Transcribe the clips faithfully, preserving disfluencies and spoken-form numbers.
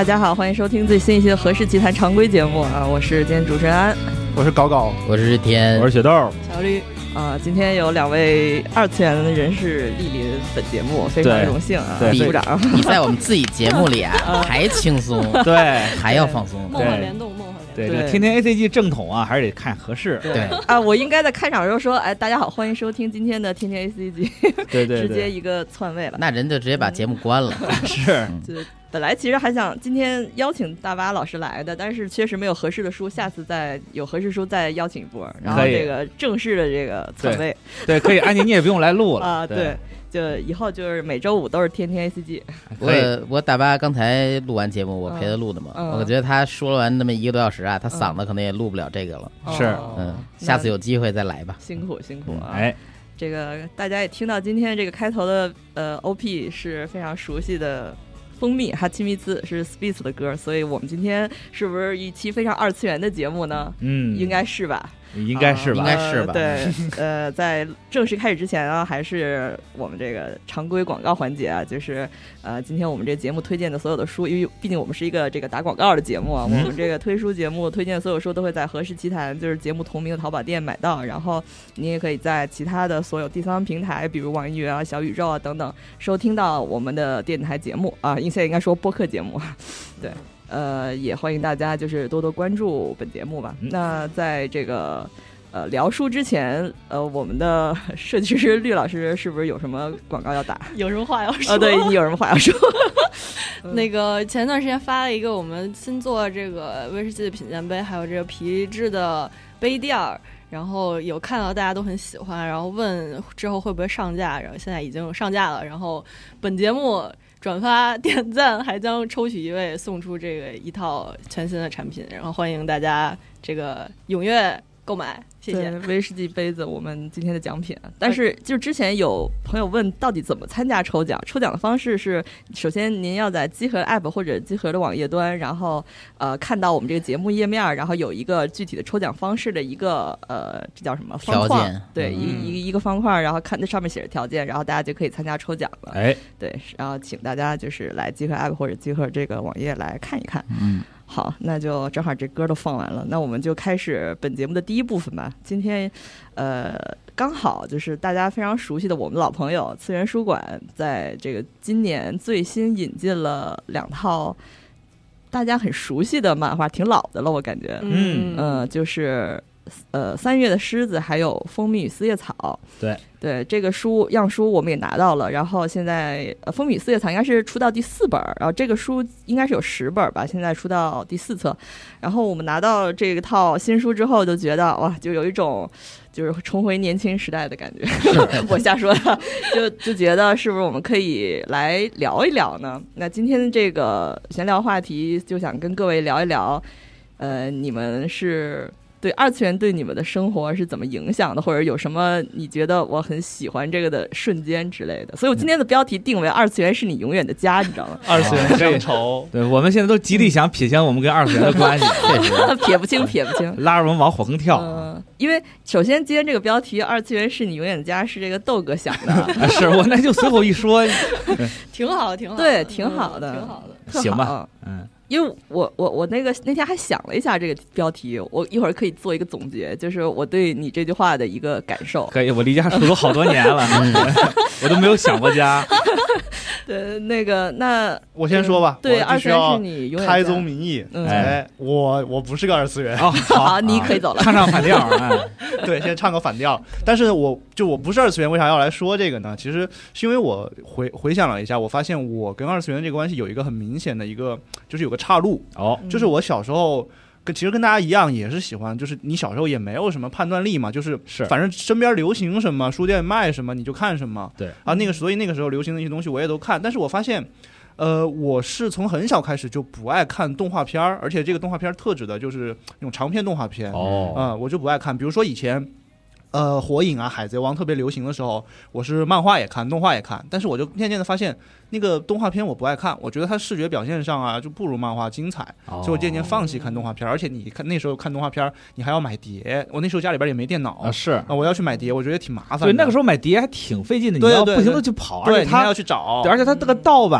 大家好，欢迎收听最新一期的何氏奇谈常规节目啊！我是今天主持人安， 我是高高， 我是天， 我是雪豆， 小绿啊！今天有两位二次元的人士莅临本节目，非常荣幸啊！ 对， 鼓掌！ 你在我们自己节目里啊，还轻松， 对， 还要放松， 梦幻联动，梦幻对，这天天 A C G 正统啊，还是得看合适。 对啊，我应该在开场的时候说，哎，大家好，欢迎收听今天的天天 A C G， 对对， 直接一个篡位了， 那人就直接把节目关了。 是， 就本来其实还想今天邀请大巴老师来的，但是确实没有合适的书，下次再有合适书再邀请一波，然后这个正式的这个篡位， 对，可以，安妮你也不用来录了啊，对。就以后就是每周五都是天天 A C G。 我我大巴刚才录完节目，我陪他录的嘛、嗯、我觉得他说完那么一个多小时啊，他嗓子可能也录不了这个了、 嗯、 是嗯，下次有机会再来吧。 辛苦辛苦啊、 嗯、哎， 这个大家也听到今天这个开头的呃 O P 是非常熟悉的蜂蜜哈奇米兹，是 Space 的歌，所以我们今天是不是一期非常二次元的节目呢？ 嗯， 应该是吧， 应该是吧、 呃、应该是吧。 对，呃，在正式开始之前啊，还是我们这个常规广告环节啊，就是呃，今天我们这节目推荐的所有的书，因为毕竟我们是一个这个打广告的节目啊，我们这个推书节目推荐的所有书都会在何氏奇谈，就是节目同名的淘宝店买到，然后你也可以在其他的所有第三方平台，比如网易云啊、小宇宙啊等等，收听到我们的电台节目啊，现在应该说播客节目，对。呃，也欢迎大家就是多多关注本节目吧。嗯、那在这个呃聊书之前，呃，我们的设计师绿老师是不是有什么广告要打？ 有什么话要说？ 啊、哦，对你有什么话要说？ 那个前段时间发了一个我们新做这个威士忌的品鉴杯，还有这个皮质的杯垫儿。然后有看到大家都很喜欢，然后问之后会不会上架，然后现在已经上架了。然后本节目转发点赞还将抽取一位送出这个一套全新的产品，然后欢迎大家这个踊跃购买，谢谢。 威士忌杯子我们今天的奖品，但是就之前有朋友问到底怎么参加抽奖，抽奖的方式是首先您要在集合 App 或者集合的网页端，然后呃看到我们这个节目页面，然后有一个具体的抽奖方式的一个呃这叫什么方块，对、嗯、一一一个方块，然后看那上面写着条件，然后大家就可以参加抽奖了。 哎， 对，然后请大家就是来集合 App 或者集合这个网页来看一看。 嗯。 好，那就正好这歌都放完了，那我们就开始本节目的第一部分吧。今天呃刚好就是大家非常熟悉的我们老朋友次元书馆在这个今年最新引进了两套大家很熟悉的漫画，挺老的了我感觉。 嗯呃就是呃三月的狮子还有蜂蜜与四叶草。 对对，这个书样书我们也拿到了，然后现在呃蜂蜜与四叶草应该是出到第四本，然后这个书应该是有十本吧，现在出到第四册。然后我们拿到这个套新书之后就觉得哇，就有一种就是重回年轻时代的感觉我瞎说的，就就觉得是不是我们可以来聊一聊呢？那今天这个闲聊话题就想跟各位聊一聊，呃你们是对二次元对你们的生活是怎么影响的，或者有什么你觉得我很喜欢这个的瞬间之类的。所以我今天的标题定为二次元是你永远的家，你知道吗？ 二次元乡愁。 对，我们现在都极力想撇清我们跟二次元的关系撇不清撇不清拉着我们往火坑跳、 呃、因为首先今天这个标题二次元是你永远的家是这个豆哥想的啊、是我那就随口一说挺好挺好的， 对挺好的、 嗯、挺好的， 行吧。嗯， 因为我我我那个那天还想了一下这个标题，我一会儿可以做一个总结，就是我对你这句话的一个感受。 可以，我离家出走好多年了，我都没有想过家。 对，那个那我先说吧。 嗯、对，二次元是你永远开宗明义。 嗯、 哎，我我不是个二次元。 哦，好， 好你可以走了。 唱唱反调。哎， 对，先唱个反调。但是我就我不是二次元，为啥要来说这个呢？其实是因为我回回想了一下，我发现我跟二次元这个关系有一个很明显的一个，就是有个岔路。 哦， 就是我小时候跟其实跟大家一样，也是喜欢，就是你小时候也没有什么判断力嘛，就是是反正身边流行什么，书店卖什么你就看什么。 对啊，那个所以那个时候流行的一些东西我也都看，但是我发现。呃，我是从很小开始就不爱看动画片，而且这个动画片特指的就是那种长篇动画片。 哦， 啊、呃，我就不爱看。比如说以前，呃，火影啊、海贼王特别流行的时候，我是漫画也看，动画也看，但是我就渐渐的发现，那个动画片我不爱看，我觉得它视觉表现上啊就不如漫画精彩， 哦、 所以我渐渐放弃看动画片。而且你看那时候看动画片，你还要买碟，我那时候家里边也没电脑啊，是啊，我要去买碟，我觉得挺麻烦的。 对，那个时候买碟还挺费劲的， 对对对， 你要不停的去跑， 对， 而且它你还要去找， 对，而且它这个盗版。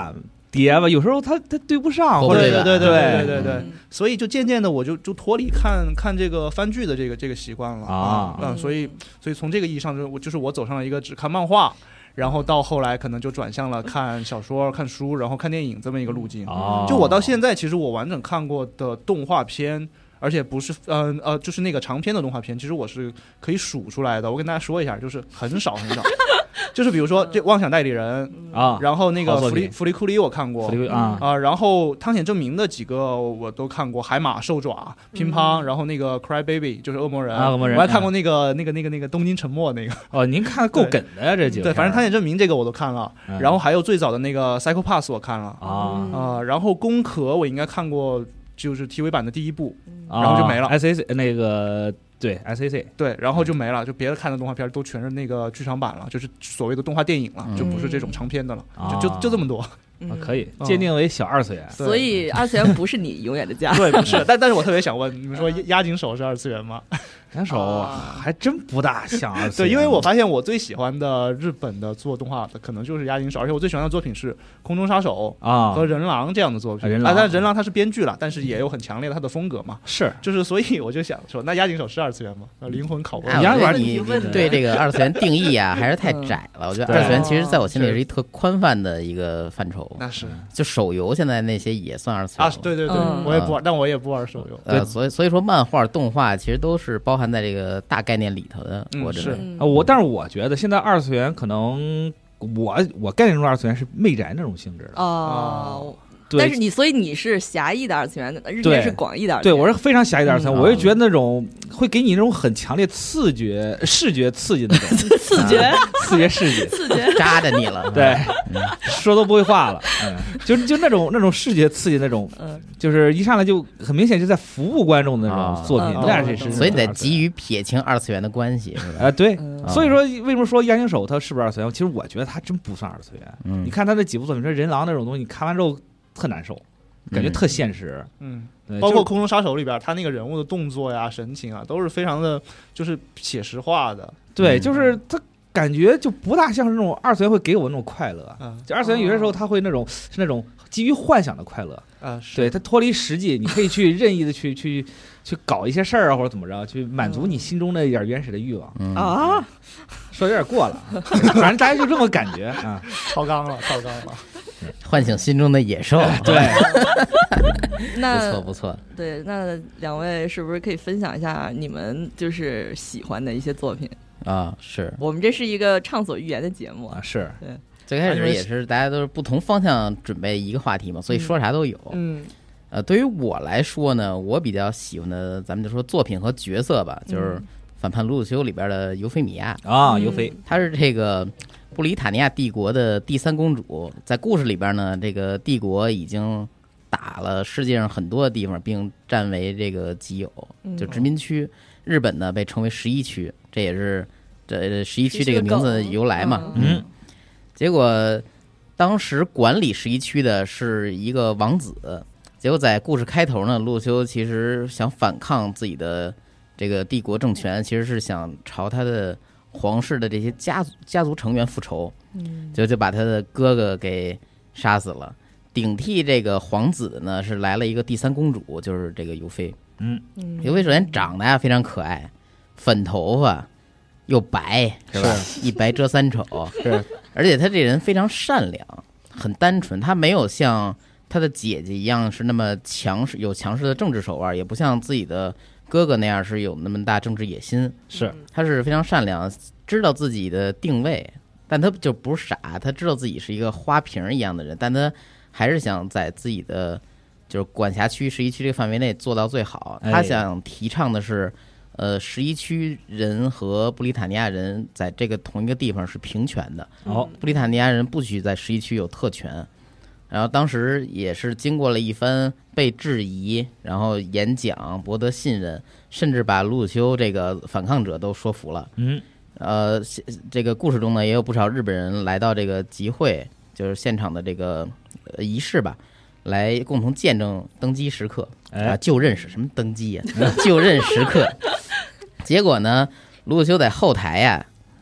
叠吧，有时候它它对不上，或者对对对对对对对对， 嗯所以就渐渐的我就就脱离看看这个番剧的这个这个习惯了啊嗯，所以所以从这个意义上就我就是我走上了一个只看漫画。然后到后来可能就转向了看小说、看书，然后看电影这么一个路径。 哦， 就我到现在，其实我完整看过的动画片，而且不是呃呃，就是那个长篇的动画片，其实我是可以数出来的。我跟大家说一下，就是很少很少。就是比如说这《妄想代理人》 啊， 然后那个好作品弗利弗利库里我看过弗利啊啊，然后汤显正明的几个我都看过，海马、兽爪、乒乓，然后那个 Cry Baby 就是恶魔人， 啊恶魔人我还看过那个那个那个那个东京沉默那个。 哦，您看够梗的呀，这几个对，反正汤显正明这个我都看了， 嗯然后还有最早的那个 Psycho Pass 我看了啊啊，然后攻壳我应该看过，就是 T V 版的第一部， 啊， 然后就没了 S A C 那个对 S A C 对，然后就没了，就别的看的动画片都全是那个剧场版了，就是所谓的动画电影了， 嗯就不是这种长篇的了， 啊就就就这么多。 啊可以嗯界定为小二次元。 所以二次元不是你永远的家。 对，不是，但但是我特别想问，你们说押井守是二次元吗？ 两手还真不大像二次对， 元， 因为我发现我最喜欢的日本的做动画的可能就是押井守，而且我最喜欢的作品是《空中杀手》 啊和《人狼》这样的作品。 啊人狼啊，但人狼它是编剧了，但是也有很强烈的他的风格嘛。 是就是所以我就想说，那押井守是二次元吗？呃灵魂拷问。 哎，我杨老师觉得你问的你对这个二次元定义啊，还是太窄了。我觉得对二次元其实在我心里是是一特宽泛的一个范畴。 那是就手游现在那些也算二次元啊了， 对对对， 嗯我也不玩，但我也不玩手游。 呃，所以所以说漫画、动画其实都是包含在这个大概念里头的。 嗯我觉得是嗯啊，我但是我觉得现在二次元可能我我概念中的二次元是媚宅那种性质的， 哦， 对但是你所以你是狭义的二次元，日对面是广义的二次对， 元。 我是非常狭义的二次元， 嗯我就觉得那种会给你那种很强烈视觉视觉刺激那种刺觉， 视觉视觉， 刺觉。 扎着你了。 对，说都不会话了，嗯，就就那种那种视觉刺激那种， 嗯， 就是一上来就很明显就在服务观众的那种作品啊， 那是是， 所以你得急于撇清二次元的关系，是吧？ 啊，对， 嗯所以说为什么说押井守他是不是二次元？其实我觉得他真不算二次元。 嗯你看他那几部作品，说人狼那种东西，你看完之后特难受，感觉特现实。 嗯， 对包括就 《空中杀手》里边，他那个人物的动作呀、神情啊，都是非常的，就是写实化的。 对， 嗯就是他感觉就不大像是那种二次元会给我那种快乐。 嗯就二次元有些时候他会那种是那种基于幻想的快乐， 啊，是对他脱离实际，你可以去任意的去去去搞一些事儿啊，或者怎么着，去满足你心中的一点原始的欲望。 嗯啊， 说有点过了，反正大家就这么感觉啊。 超纲了，超纲了。 唤醒心中的野兽。 对， 不那错不错。 对，那两位是不是可以分享一下你们就是喜欢的一些作品？ 啊，是我们这是一个畅所欲言的节目啊。 啊是， 最开始也是大家都是不同方向准备一个话题嘛，所以说啥都有。 嗯呃，对于我来说呢，我比较喜欢的，咱们就说作品和角色吧，就是嗯反叛鲁鲁修里边的尤菲米亚。 啊， 嗯尤菲她是这个布里塔尼亚帝国的第三公主，在故事里边呢，这个帝国已经打了世界上很多的地方，并占为这个己有， 嗯就殖民区。日本呢被称为十一区，这也是这十一区这个名字的由来嘛。 嗯嗯结果当时管理十一区的是一个王子，结果在故事开头呢，陆修其实想反抗自己的这个帝国政权，其实是想朝他的皇室的这些家族家族成员复仇， 嗯就就把他的哥哥给杀死了。顶替这个皇子的呢，是来了一个第三公主，就是这个尤菲。 嗯嗯尤菲首先长得呀非常可爱，粉头发又白，是吧？一白遮三丑， 是， 而且她这人非常善良，很单纯，她没有像她的姐姐一样是那么强势，有强势的政治手腕，也不像自己的哥哥那样是有那么大政治野心。 是她是非常善良，知道自己的定位，但她就不是傻，她知道自己是一个花瓶一样的人，但她还是想在自己的就是管辖区十一区这个范围内做到最好。 哎她想提倡的是，呃，十一区人和布里塔尼亚人在这个同一个地方是平权的。 哦， 布里塔尼亚人不许在十一区有特权。然后当时也是经过了一番被质疑，然后演讲博得信任，甚至把鲁鲁修这个反抗者都说服了。 嗯呃，这个故事中呢，也有不少日本人来到这个集会，就是现场的这个呃仪式吧，来共同见证登基时刻啊， 哎就任时什么登基呀、就任时刻。结果呢，鲁鲁修在后台呀、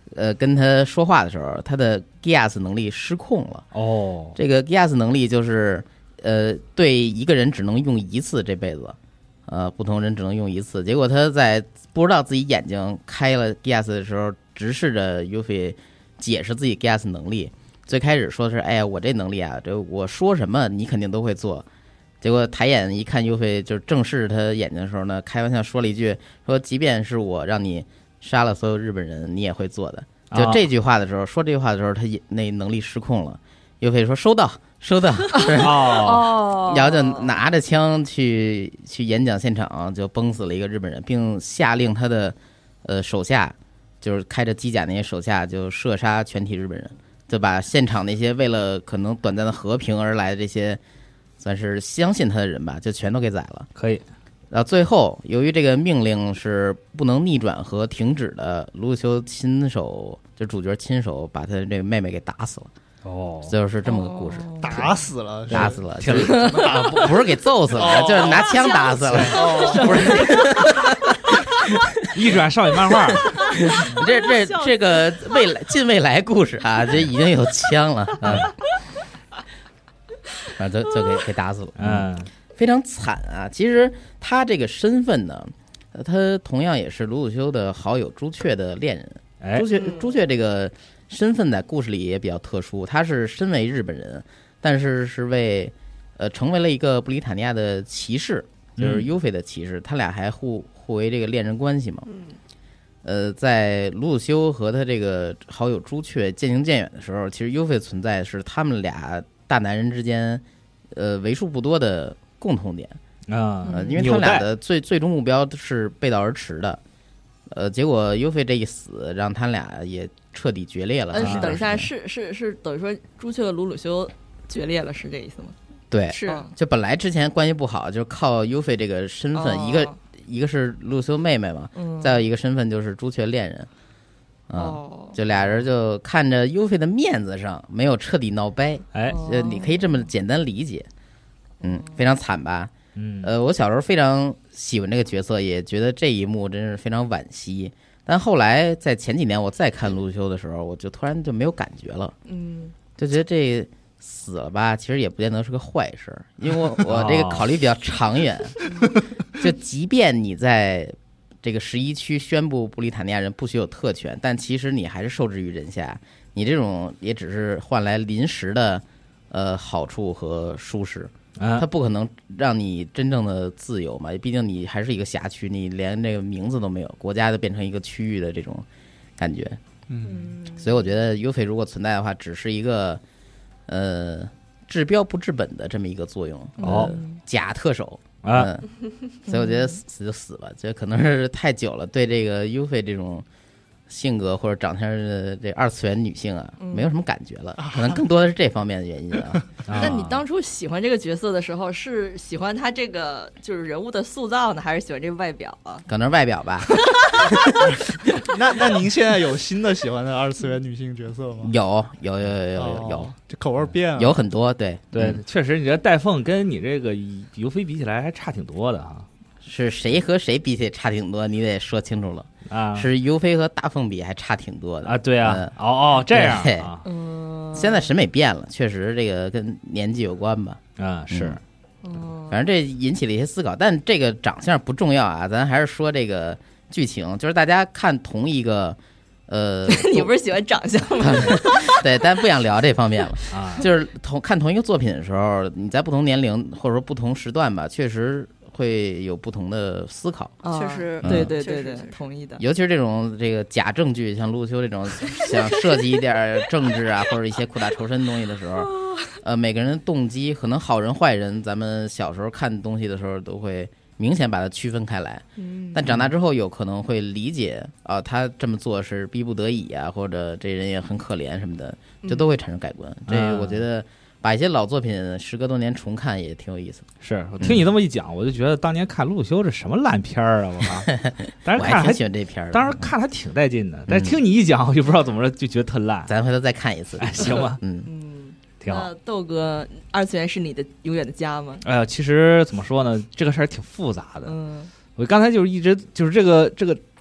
呃跟他说话的时候，他的 Gias 能力失控了。 哦， 这个 Gias 能力就是呃对一个人只能用一次这辈子，呃不同人只能用一次。结果他在不知道自己眼睛开了 Gias 的时候，直视着 Yuffie 解释自己 Gias 能力。最开始说的是，哎呀，我这能力啊，这我说什么你肯定都会做。结果抬眼一看Yuffie就是正视他眼睛的时候呢，开玩笑说了一句，说即便是我让你杀了所有日本人，你也会做的。就这句话的时候，说这句话的时候，他那能力失控了。Yuffie说收到收到， 哦， 然后就拿着枪去去演讲现场，就崩死了一个日本人，并下令他的呃手下，就是开着机甲那些手下就射杀全体日本人，就把现场那些为了可能短暂的和平而来的这些算是相信他的人吧，就全都给宰了。 可以。 然后最后，由于这个命令是不能逆转和停止的，卢修亲手就主角亲手把他这个妹妹给打死了。 哦， 就是这么个故事。 哦打死了， 打死了， 挺就是打不不是给揍死了，就是拿枪打死了。不是， 一转少女漫画， 这这这个未来近未来故事啊，这已经有枪了啊，啊，就就给给打死了， 嗯， 非常惨啊。其实他这个身份呢，他同样也是鲁鲁修的好友朱雀的恋人。 哎朱，雀朱雀这个身份在故事里也比较特殊，他是身为日本人，但是是为呃成为了一个布里塔尼亚的骑士，就是尤菲的骑士，他俩还互互为这个恋人关系嘛。呃，在鲁鲁修和他这个好友朱雀渐行渐远的时候，其实尤菲存在是他们俩大男人之间呃为数不多的共同点啊、 呃，因为他们俩的最最终目标是背道而驰的。呃，结果尤菲这一死，让他俩也彻底决裂了。 嗯，是等一下，是是是，等于说朱雀和鲁鲁修决裂了，是这意思吗？ 对， 是就本来之前关系不好，就是靠尤菲这个身份， 哦、 一个一个是鲁鲁修妹妹嘛， 嗯、 再有一个身份就是朱雀恋人，啊、嗯哦， 就俩人就看着尤菲的面子上没有彻底闹掰， 哎， 就你可以这么简单理解，嗯，非常惨吧？ 嗯， 呃，我小时候非常喜欢这个角色，也觉得这一幕真是非常惋惜。但后来在前几年我再看鲁鲁修的时候，我就突然就没有感觉了， 嗯， 就觉得这死了吧，其实也不见得是个坏事，因为我我这个考虑比较长远，就即便你在这个十一区宣布布里塔尼亚人不许有特权，但其实你还是受制于人下，你这种也只是换来临时的呃好处和舒适。他不可能让你真正的自由嘛，毕竟你还是一个辖区，你连这个名字都没有，国家就变成一个区域的这种感觉。 嗯， 所以我觉得尤菲如果存在的话，只是一个呃治标不治本的这么一个作用。 哦， 假特首啊、 嗯，所以我觉得死就死吧，这可能是太久了，对这个尤菲这种性格或者长相的这二次元女性啊，没有什么感觉了，可能更多的是这方面的原因啊。 那你当初喜欢这个角色的时候，是喜欢他这个就是人物的塑造呢，还是喜欢这个外表啊？ 可能是外表吧。 那那您现在有新的喜欢的二次元女性角色吗？ 有有有有有有有， 这口味变了， 有很多。对对， 嗯、 确实，你这戴凤跟你这个尤菲比起来还差挺多的啊。 是谁和谁比起差挺多，你得说清楚了啊！ 是尤菲和大凤比还差挺多的啊！对啊， 嗯、 哦哦，这样啊， 嗯， 现在审美变了，确实这个跟年纪有关吧？ 啊，是， 嗯， 反正这引起了一些思考，但这个长相不重要啊，咱还是说这个剧情，就是大家看同一个，呃， 你不是喜欢长相吗？ 对，但不想聊这方面了啊， 就是同看同一个作品的时候，你在不同年龄或者说不同时段吧，确实会有不同的思考， 啊、 确实， 对对对对， 确实同意的。 尤其是这种这个假证据，像陆修这种想涉及一点政治啊，或者一些苦大仇深的东西的时候，呃，每个人的动机，可能好人坏人，咱们小时候看东西的时候都会明显把它区分开来， 嗯， 但长大之后有可能会理解啊，他这么做是逼不得已啊，或者这人也很可怜什么的，这都会产生改观。 嗯、 这我觉得。把一些老作品时隔多年重看也挺有意思的。 是我听你这么一讲，我就觉得当年看陆修这什么烂片儿啊！我靠，当时看还挺喜欢这片儿， 当时看还挺带劲的。但是听你一讲，我就不知道怎么着，就觉得特烂。 咱回头再看一次， 哎，行吧？ 嗯嗯， 挺好。 那豆哥，二次元是你的永远的家吗？ 哎呀，其实怎么说呢，这个事儿挺复杂的。 嗯， 我刚才就是一直就是这个这个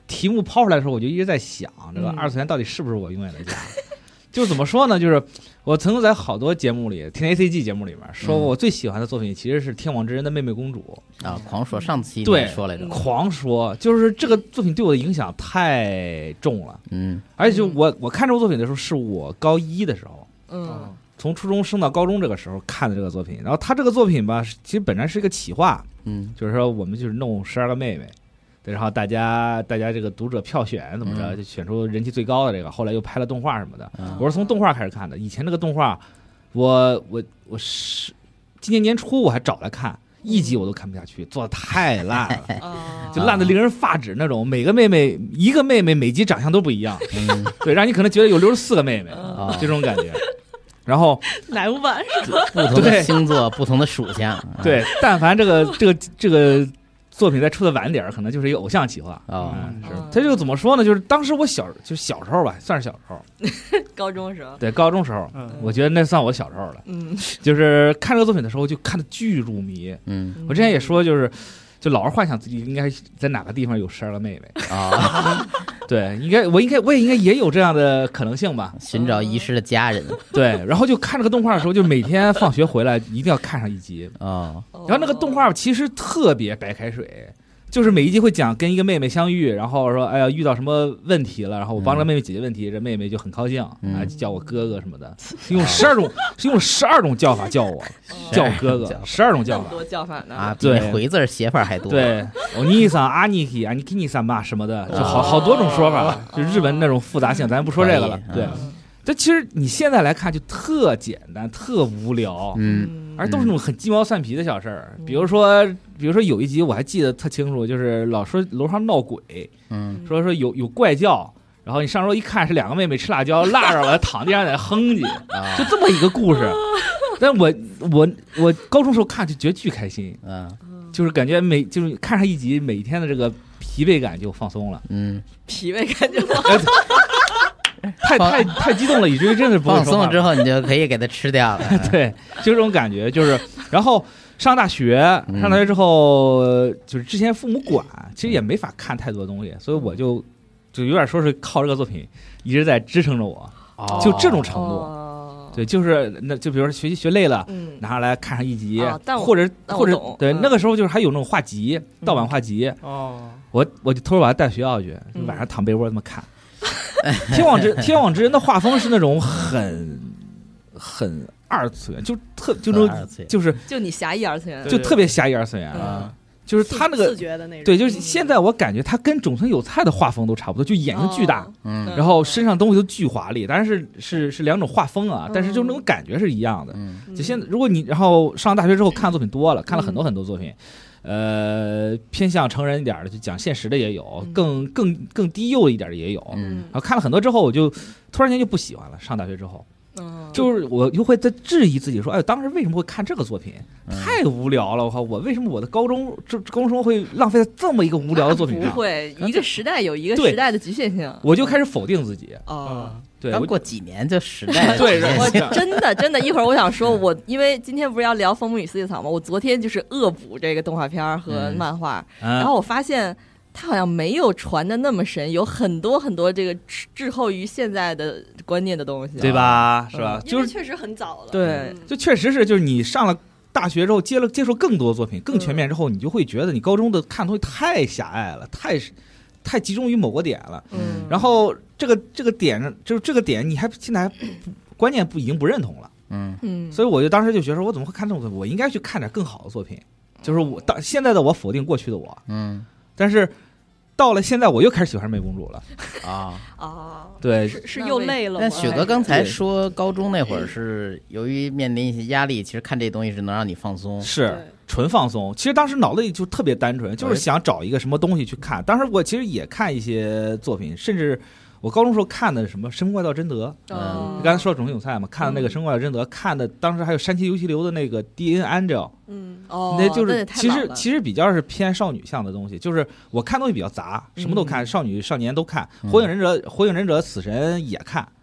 题目抛出来的时候，我就一直在想，这个嗯二次元到底是不是我永远的家？就怎么说呢？就是我曾经在好多节目里，听 A C G 节目里面说过，我最喜欢的作品其实是《天网之人的妹妹公主》 啊，狂说上期对你说来着， 狂说，就是这个作品对我的影响太重了。 嗯而且就我我看这部作品的时候，是我高一的时候， 嗯从初中升到高中这个时候看的这个作品。然后他这个作品吧，其实本来是一个企划， 嗯就是说我们就是弄十二个妹妹。对，然后大家大家这个读者票选怎么着， 嗯就选出人气最高的这个。后来又拍了动画什么的。 嗯我是从动画开始看的。以前这个动画，我我我是今年年初我还找来看，一集我都看不下去，做的太烂了， 啊就烂的令人发指那种。每个妹妹一个妹妹每集长相都不一样， 嗯对，让你可能觉得有六十四个妹妹， 啊就这种感觉。然后奶无版是吧？ 不同的对星座，不同的属相，啊对，但凡这个这个这个作品再出的晚点儿，可能就是一个偶像企划。 哦嗯，是嗯他这个怎么说呢？就是当时我小就是小时候吧，算是小时候， 高中时候， 对，高中时候， 嗯我觉得那算我小时候了。 嗯就是看这个作品的时候，就看得巨入迷。 嗯我之前也说，就是就老是幻想自己应该在哪个地方有十二个妹妹。 啊， 对，应该我应该我也应该也有这样的可能性吧。 寻找遗失的家人对，然后就看这个动画的时候，就每天放学回来一定要看上一集。 哦， 然后那个动画其实特别白开水，就是每一集会讲跟一个妹妹相遇，然后说哎呀遇到什么问题了，然后我帮这妹妹解决问题，这妹妹就很高兴嗯啊，叫我哥哥什么的，用十二种是用十二种叫法叫我叫我哥哥，十二种叫法。 这么多叫法呢啊，比对那回字儿写法还多。 对，欧尼桑、阿尼基、阿尼基尼桑嘛什么的，就好好多种说法，就日文那种复杂性，咱不说这个了。对， 嗯这其实你现在来看就特简单、特无聊， 嗯而都是那种很鸡毛蒜皮的小事儿。比如说，比如说有一集我还记得特清楚，就是老说楼上闹鬼， 嗯说说有有怪叫，然后你上楼一看是两个妹妹吃辣椒，辣着了躺地上在那哼唧， 啊就这么一个故事。但我我我高中时候看就觉得巨开心， 嗯就是感觉每就是看上一集，每天的这个疲惫感就放松了。 嗯， 脾胃感觉到太太太激动了，以至于真的不会放说话松了之后你就可以给它吃掉了。 对，就这种感觉，就是然后上大学， 嗯上大学之后，呃就是之前父母管，其实也没法看太多东西，所以我就就有点说是靠这个作品一直在支撑着我， 哦就这种程度。 哦对，就是那就比如说学习学累了， 嗯拿上来看上一集， 啊但我或者或者但我懂对、 嗯那个时候就是还有那种画集，盗版画集， 哦， 我我就偷偷把它带学校去，就嗯晚上躺被窝这么看。天网之天网之人的画风是那种很很二次元，就特就那种二次元就是就你狭义二次元对就特别狭义二次元嗯啊，就是他那个视觉的那种， 对，就是现在我感觉他跟种村有菜的画风都差不多，就眼睛巨大， 哦嗯然后身上东西都巨华丽，当然是是是两种画风啊， 嗯但是就那种感觉是一样的。 嗯嗯就现在，如果你然后上大学之后看作品多了，看了很多很多作品，呃，偏向成人一点的，就讲现实的也有， 嗯更更更低幼一点的也有。 嗯然后看了很多之后，我就突然间就不喜欢了。上大学之后， 嗯就是我又会在质疑自己说，哎，当时为什么会看这个作品？ 嗯太无聊了！我靠，我为什么我的高中这高中生活会浪费在这么一个无聊的作品上？ 不会，一个时代有一个对时代的局限性。 我就开始否定自己。 哦， 对，我刚过几年就时代了对我然后这样真的真的，一会儿我想说，我因为今天不是要聊《风母与四叶草》吗？我昨天就是恶补这个动画片儿和嗯漫画， 嗯然后我发现它好像没有传的那么深，有很多很多这个滞滞后于现在的观念的东西。 对吧？是吧？ 因就是为确实很早了。 对嗯就确实是，就是你上了大学之后，接了接受更多作品、更全面之后，你就会觉得你高中的看东西太狭隘了，太太集中于某个点了。 嗯， 然后这个这个点，就是这个点，你还现在还不观念不已经不认同了。 嗯嗯， 所以我就当时就觉得说，我怎么会看这种作品？我应该去看点更好的作品。就是我当现在的我否定过去的我， 嗯但是到了现在，我又开始喜欢妹公主了。 啊。 啊， 对， 是是又累了吗？ 但雪哥刚才说，高中那会儿是由于面临一些压力，其实看这东西是能让你放松。 是对纯放松。其实当时脑子里就特别单纯，就是想找一个什么东西去看。当时我其实也看一些作品，甚至我高中时候看的什么《神怪道真德》， 嗯刚才说到种子有菜嘛，看的那个《神怪道真德》，看的当时还有山崎游戏流的那个 D N Angel， 嗯哦， 那就是也太其实老了其实比较是偏少女向的东西，就是我看东西比较杂，什么都看，少女少年都看， 嗯火影忍者火影忍者死神也看， 嗯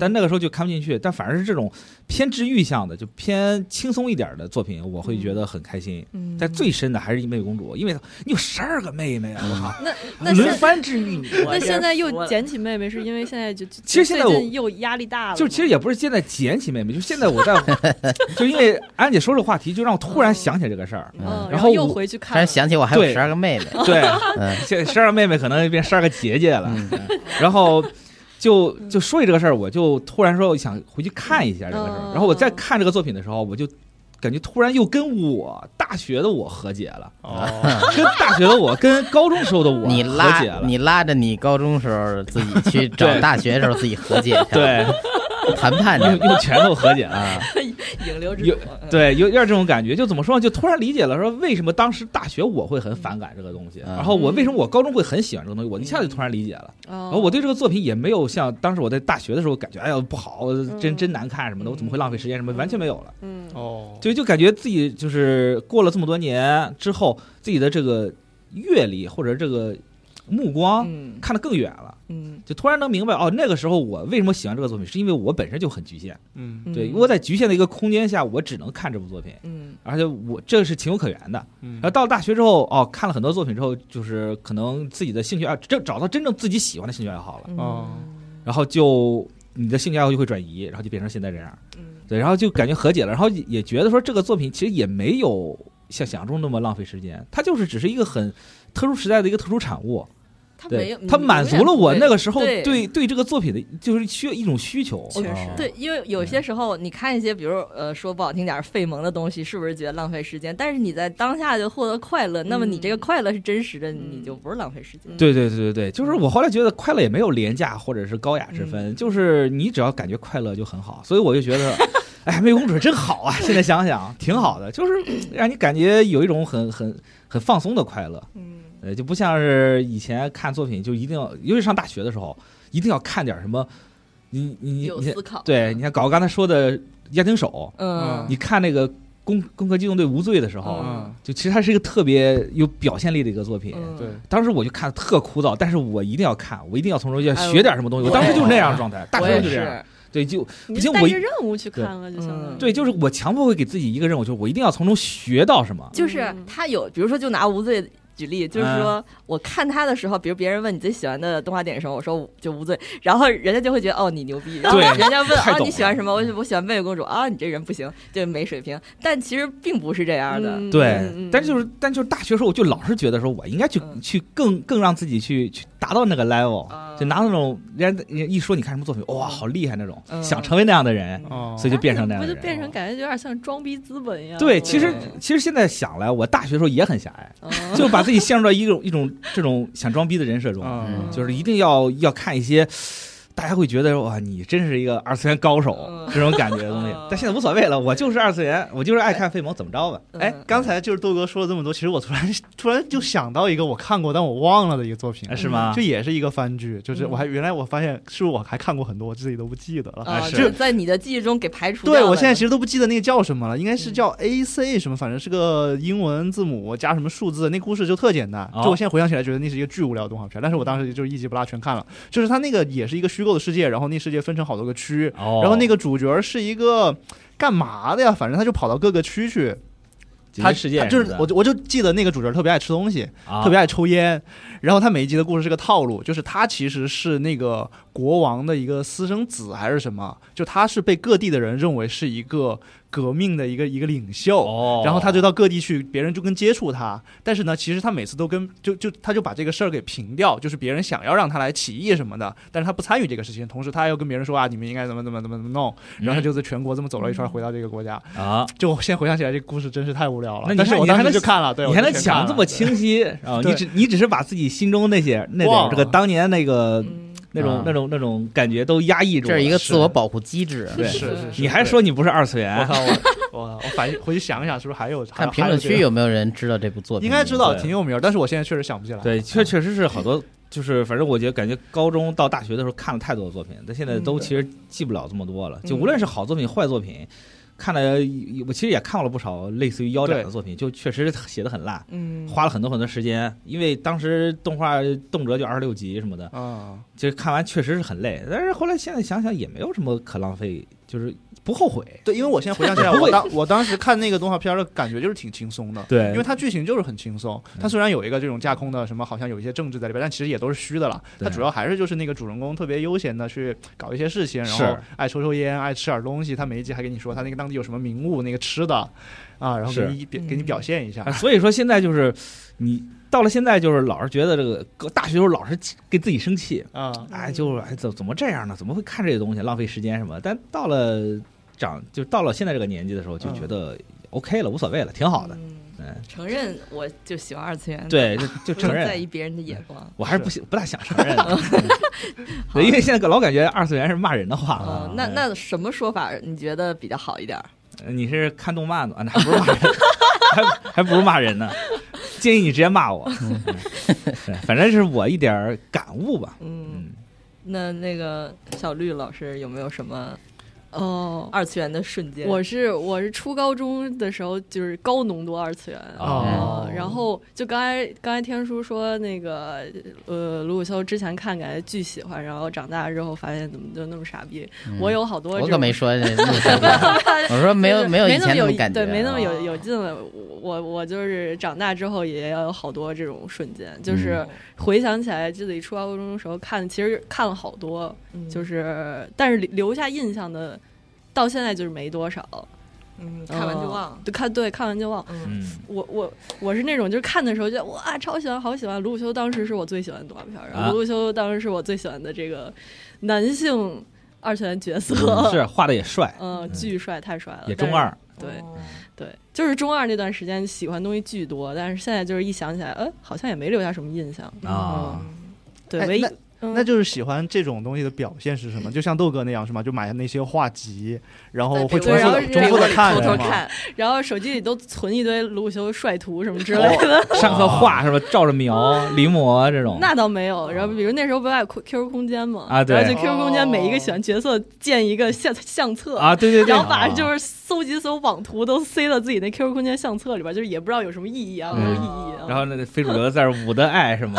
但那个时候就看不进去。但反而是这种偏治愈向的，就偏轻松一点的作品，我会觉得很开心。 嗯， 但最深的还是《魅公主》，因为你有十二个妹妹啊！我靠， 那那轮现番治愈你。 那现在又捡起妹妹，是因为现在就其实现在我最近又压力大了， 就其实也不是现在捡起妹妹，就现在我在，就因为安姐说这个话题，就让我突然想起这个事儿。 嗯， 然后又回去看， 突然想起我还有十二个妹妹， 对， 嗯， 现在十二个妹妹可能变十二个姐姐了。 嗯然后就就说起这个事儿，我就突然说我想回去看一下这个事儿。 嗯然后我在看这个作品的时候，我就感觉突然又跟我大学的我和解了， 哦， 跟大学的我跟高中时候的我你和拉解了。 你拉着你高中时候自己去找对大学时候自己和解， 对， 谈判着用用拳头和解了。 啊， 引流之有主对，有有点这种感觉，就怎么说呢？就突然理解了，说为什么当时大学我会很反感这个东西， 嗯然后我为什么我高中会很喜欢这个东西，我一下就突然理解了。 然然后我对这个作品也没有像当时我在大学的时候感觉，哎呀不好，真嗯真难看什么的，我怎么会浪费时间什么，完全没有了。 嗯哦， 就就感觉自己就是过了这么多年之后，自己的这个阅历或者这个目光嗯看得更远了。 嗯就突然能明白哦，那个时候我为什么喜欢这个作品，是因为我本身就很局限。 嗯嗯对，因为我在局限的一个空间下，我只能看这部作品， 嗯而且我这是情有可原的。 嗯然后到了大学之后，哦，看了很多作品之后，就是可能自己的兴趣爱真找到真正自己喜欢的兴趣爱好了， 嗯哦然后就你的兴趣爱好就会转移，然后就变成现在这样。 嗯对，然后就感觉和解了，然后也觉得说这个作品其实也没有像想象中那么浪费时间，它就是只是一个很特殊时代的一个特殊产物。对他没有，， 它满足了我那个时候对对对这个作品的就是需要一种需求。 确实哦对，因为有些时候你看一些，比如呃说不好听点儿费萌的东西，是不是觉得浪费时间？但是你在当下就获得快乐，那么你这个快乐是真实的，你就不是浪费时间。 对对对对对，就是我后来觉得快乐也没有廉价或者是高雅之分， 嗯就是你只要感觉快乐就很好，所以我就觉得，哎，魅公主真好啊！现在想想挺好的，就是让你感觉有一种很很很放松的快乐。 嗯呃，就不像是以前看作品就一定要，尤其上大学的时候，一定要看点什么，你你你有思考。 对，你看搞刚才说的《押井守》， 嗯， 你看那个《攻攻壳机动队无罪》的时候， 嗯就其实它是一个特别有表现力的一个作品。 嗯对， 当时我就看得特枯燥，但是我一定要看，我一定要从中要哎呦学点什么东西。我当时就是那样的状态，大我也学就这样。 是。 对，就你不行我就带着任务去看了，就相当于嗯对，就是我强迫会给自己一个任务，就是我一定要从中学到什么。 就是嗯他有，比如说就拿无罪举例，就是嗯说我看他的时候，比如别人问你最喜欢的动画电影什么，我说就无罪，然后人家就会觉得哦你牛逼，然后对人家问啊太懂了你喜欢什么，我我喜欢魅影公主啊，你这人不行，就没水平，但其实并不是这样的。 嗯对嗯嗯， 但是就是但就是大学时候，我就老是觉得说我应该去嗯去更更让自己去去达到那个 level， 啊就拿那种人家一说你看什么作品，哇，好厉害那种， 嗯想成为那样的人， 哦， 所以就变成那样不就的人。 变成感觉有点像装逼资本一样。 对，其实嗯其实现在想来，我大学的时候也很狭隘， 嗯就把自己陷入到一种一种这种想装逼的人设中， 嗯就是一定要要看一些大家会觉得哇，你真是一个二次元高手嗯这种感觉的东西嗯。 但现在无所谓了，我就是二次元，我就是爱看费蒙，怎么着吧？ 哎嗯， 刚才就是豆哥说了这么多，其实我突然突然就想到一个我看过但我忘了的一个作品啊，是吗这？也是一个番剧，就是嗯我还原来我发现是不是我还看过很多，我自己都不记得了。 啊， 是就是在你的记忆中给排除掉对， 了我现在其实都不记得那个叫什么了，应该是叫 A C 什么，反正是个英文字母加什么数字，那故事就特简单。 哦就我现在回想起来，觉得那是一个巨无聊的动画片，但是我当时就一集不落全看了。就是它那个也是一个虚构的世界，然后那世界分成好多个区， 哦然后那个主角是一个干嘛的呀？反正他就跑到各个区去。他世界他就是的我就我就记得那个主角特别爱吃东西， 啊特别爱抽烟，然后他每一集的故事是个套路，就是他其实是那个国王的一个私生子还是什么，就他是被各地的人认为是一个革命的一个一个领袖， 哦， 然后他就到各地去，别人就跟接触他，但是呢，其实他每次都跟就就他就把这个事儿给平掉，就是别人想要让他来起义什么的，但是他不参与这个事情，同时他又跟别人说啊，你们应该怎么怎么怎么怎么弄，然后他就在全国这么走了一圈，回到这个国家。 啊， 就我现在回想起来，这个故事真是太无聊了。 那你但是我当看你还能时就看了，对， 你还能我就全看了讲这么清晰啊？ 对你只你只是把自己心中那些那忘了种这个当年那个嗯那种啊那种那种感觉都压抑住了， 这是一个自我保护机制。 对是是是， 你还说你不是二次对元我？靠我我我反回去想一想，是不是还有看评论区有没有人知道这部作品？ 应该知道对挺有名，但是我现在确实想不起来。 对，确确实是好多，就是反正我觉得感觉高中到大学的时候看了太多的作品，但现在都嗯其实记不了这么多了。就嗯无论是好作品坏作品， 看了，我其实也看过了不少类似于腰斩的作品，就确实写的很烂， 嗯， 花了很多很多时间，因为当时动画动辄就二十六集什么的啊， 就看完确实是很累，但是后来现在想想也没有什么可浪费，就是不后悔。 对，因为我现在回想起来，我当我当时看那个动画片的感觉就是挺轻松的， 对， 因为它剧情就是很轻松。它虽然有一个这种架空的什么，好像有一些政治在里边，但其实也都是虚的了。它主要还是就是那个主人公特别悠闲的去搞一些事情，然后爱抽抽烟，爱吃点东西。他每一集还跟你说他那个当地有什么名物，那个吃的啊，然后给你给你表现一下。 所以说现在就是你。到了现在，就是老是觉得这个大学时候老是给自己生气啊， 哎，就哎怎怎么这样呢？怎么会看这些东西，浪费时间什么？但到了长，就到了现在这个年纪的时候，就觉得 OK 了，无所谓了，挺好的。 嗯，承认我就喜欢二次元， 对，就就承认， 在意别人的眼光， 我还是不不大想承认的，对，因为现在老感觉二次元是骂人的话啊。那那什么说法你觉得比较好一点？ 你是看动漫的，那还不如骂人，还还不如骂人呢。建议你直接骂我，嗯、反正是我一点感悟吧。 嗯，那那个小绿老师有没有什么哦二次元的瞬间？ 我是我是初高中的时候就是高浓度二次元哦、 嗯，然后就刚才刚才天叔说那个呃鲁鲁修之前看感觉巨喜欢，然后长大之后发现怎么就那么傻逼。嗯、我有好多我可没说那么傻逼，我说没有没有以前那种感觉， 对，没那么有有劲了。我我就是长大之后也要有好多这种瞬间，就是回想起来自己初高中的时候看，其实看了好多，嗯、就是但是留下印象的，到现在就是没多少。 嗯，看完就忘。 对、呃，看对，看完就忘。 嗯， 我我我是那种就是看的时候就哇超喜欢，好喜欢。鲁鲁修当时是我最喜欢的动画片，然后鲁鲁修当时是我最喜欢的这个男性二次元角色， 嗯、是画的也帅， 嗯、呃，巨帅，太帅了。 也中二。 对。哦对，就是中二那段时间喜欢东西巨多，但是现在就是一想起来，呃，好像也没留下什么印象啊、 嗯。对，唯一、 嗯、那就是喜欢这种东西的表现是什么？就像豆哥那样是吗？就买那些画集，然后会重复的重复的看， 偷偷看， 然后手机里都存一堆鲁鲁修帅图什么之类的， 哦、上课画是吧？照着描、临摹这种。 那倒没有。然后比如那时候不爱 Q Q 空间嘛， 啊对， 然后就 Q Q 空间每一个喜欢角色建一个相相册啊，对对对， 然后把就是搜集所有网图都塞到自己那 Q Q 空间相册里边，就是也不知道有什么意义啊，没有意义、啊。 然后那个非主流的字儿“五的爱”是吗？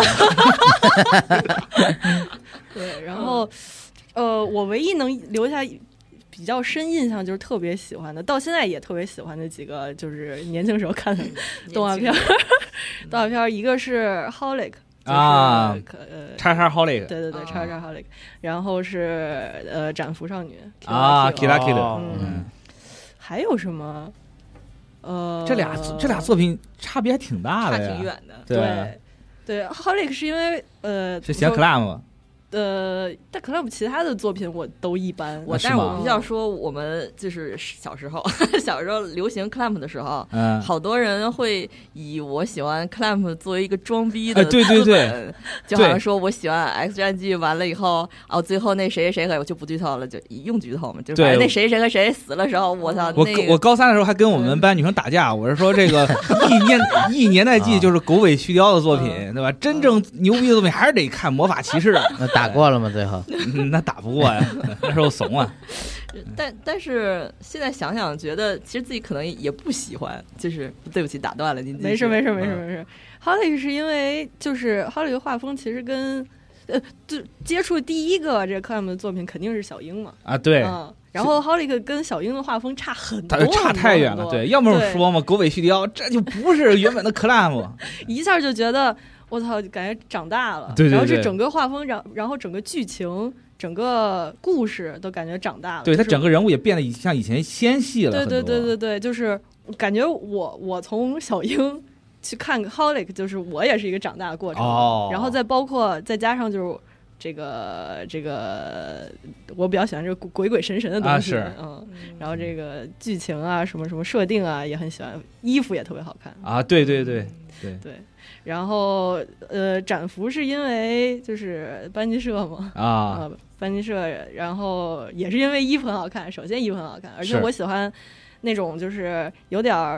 对，然后，呃，我唯一能留下比较深印象，就是特别喜欢的，到现在也特别喜欢的几个，就是年轻时候看的动画片。动画片一个是 Holic 啊， 呃， 叉叉 Holic， 对对对，叉叉 Holic， 然后是呃斩服少女啊 ，Kira Kira， 嗯，还有什么？呃， 这俩这俩作品差别还挺大的呀， 差挺远的。 对对 ，Holic 是因为呃， 是写 Clam。 呃，但可能其他的作品我都一般。 我但是我必须要说，我们就是小时候，小时候流行 clamp 的时候， 嗯， 好多人会以我喜欢 clamp 作为一个装逼的、 呃，对对对， 就好像说我喜欢 X 战记，完了以后，哦，最后那谁谁谁和我就不剧透了，就用剧透嘛，就反正那谁谁和谁死了时候，我操， 我、 那个、 我高三的时候还跟我们班女生打架，我是说这个一年一年代记就是狗尾续貂的作品， 嗯、 对吧？真正牛逼的作品还是得看魔法骑士。 那打过了吗？最后？ 嗯、那打不过呀，那时候怂啊。 但但是现在想想，觉得其实自己可能也不喜欢，就是对不起，打断了您。 没事没事没事没事。Holic 是因为就是 Holic 画风其实跟呃，就接触第一个这个 Clam 的作品肯定是小樱嘛。 啊，对。 嗯，然后 Holic 跟小樱的画风差很多， 差太远了。对，要么说嘛，狗尾续貂，这就不是原本的 Clam， 一下就觉得。我操，感觉长大了， 对对对， 然后是整个画风，然然后整个剧情、整个故事都感觉长大了。 对、 就是、 他整个人物也变得像以前纤细了。 对对对对对，就是感觉我我从小樱去看 Holic， 就是我也是一个长大的过程。 哦， 然后再包括再加上就是这个这个，我比较喜欢这个鬼鬼神神的东西， 啊、 嗯，然后这个剧情啊，什么什么设定啊，也很喜欢，衣服也特别好看啊，对对对对对。然后呃，展服是因为就是班级社嘛啊、 呃，班级社，然后也是因为衣服很好看，首先衣服很好看，而且我喜欢那种就是有点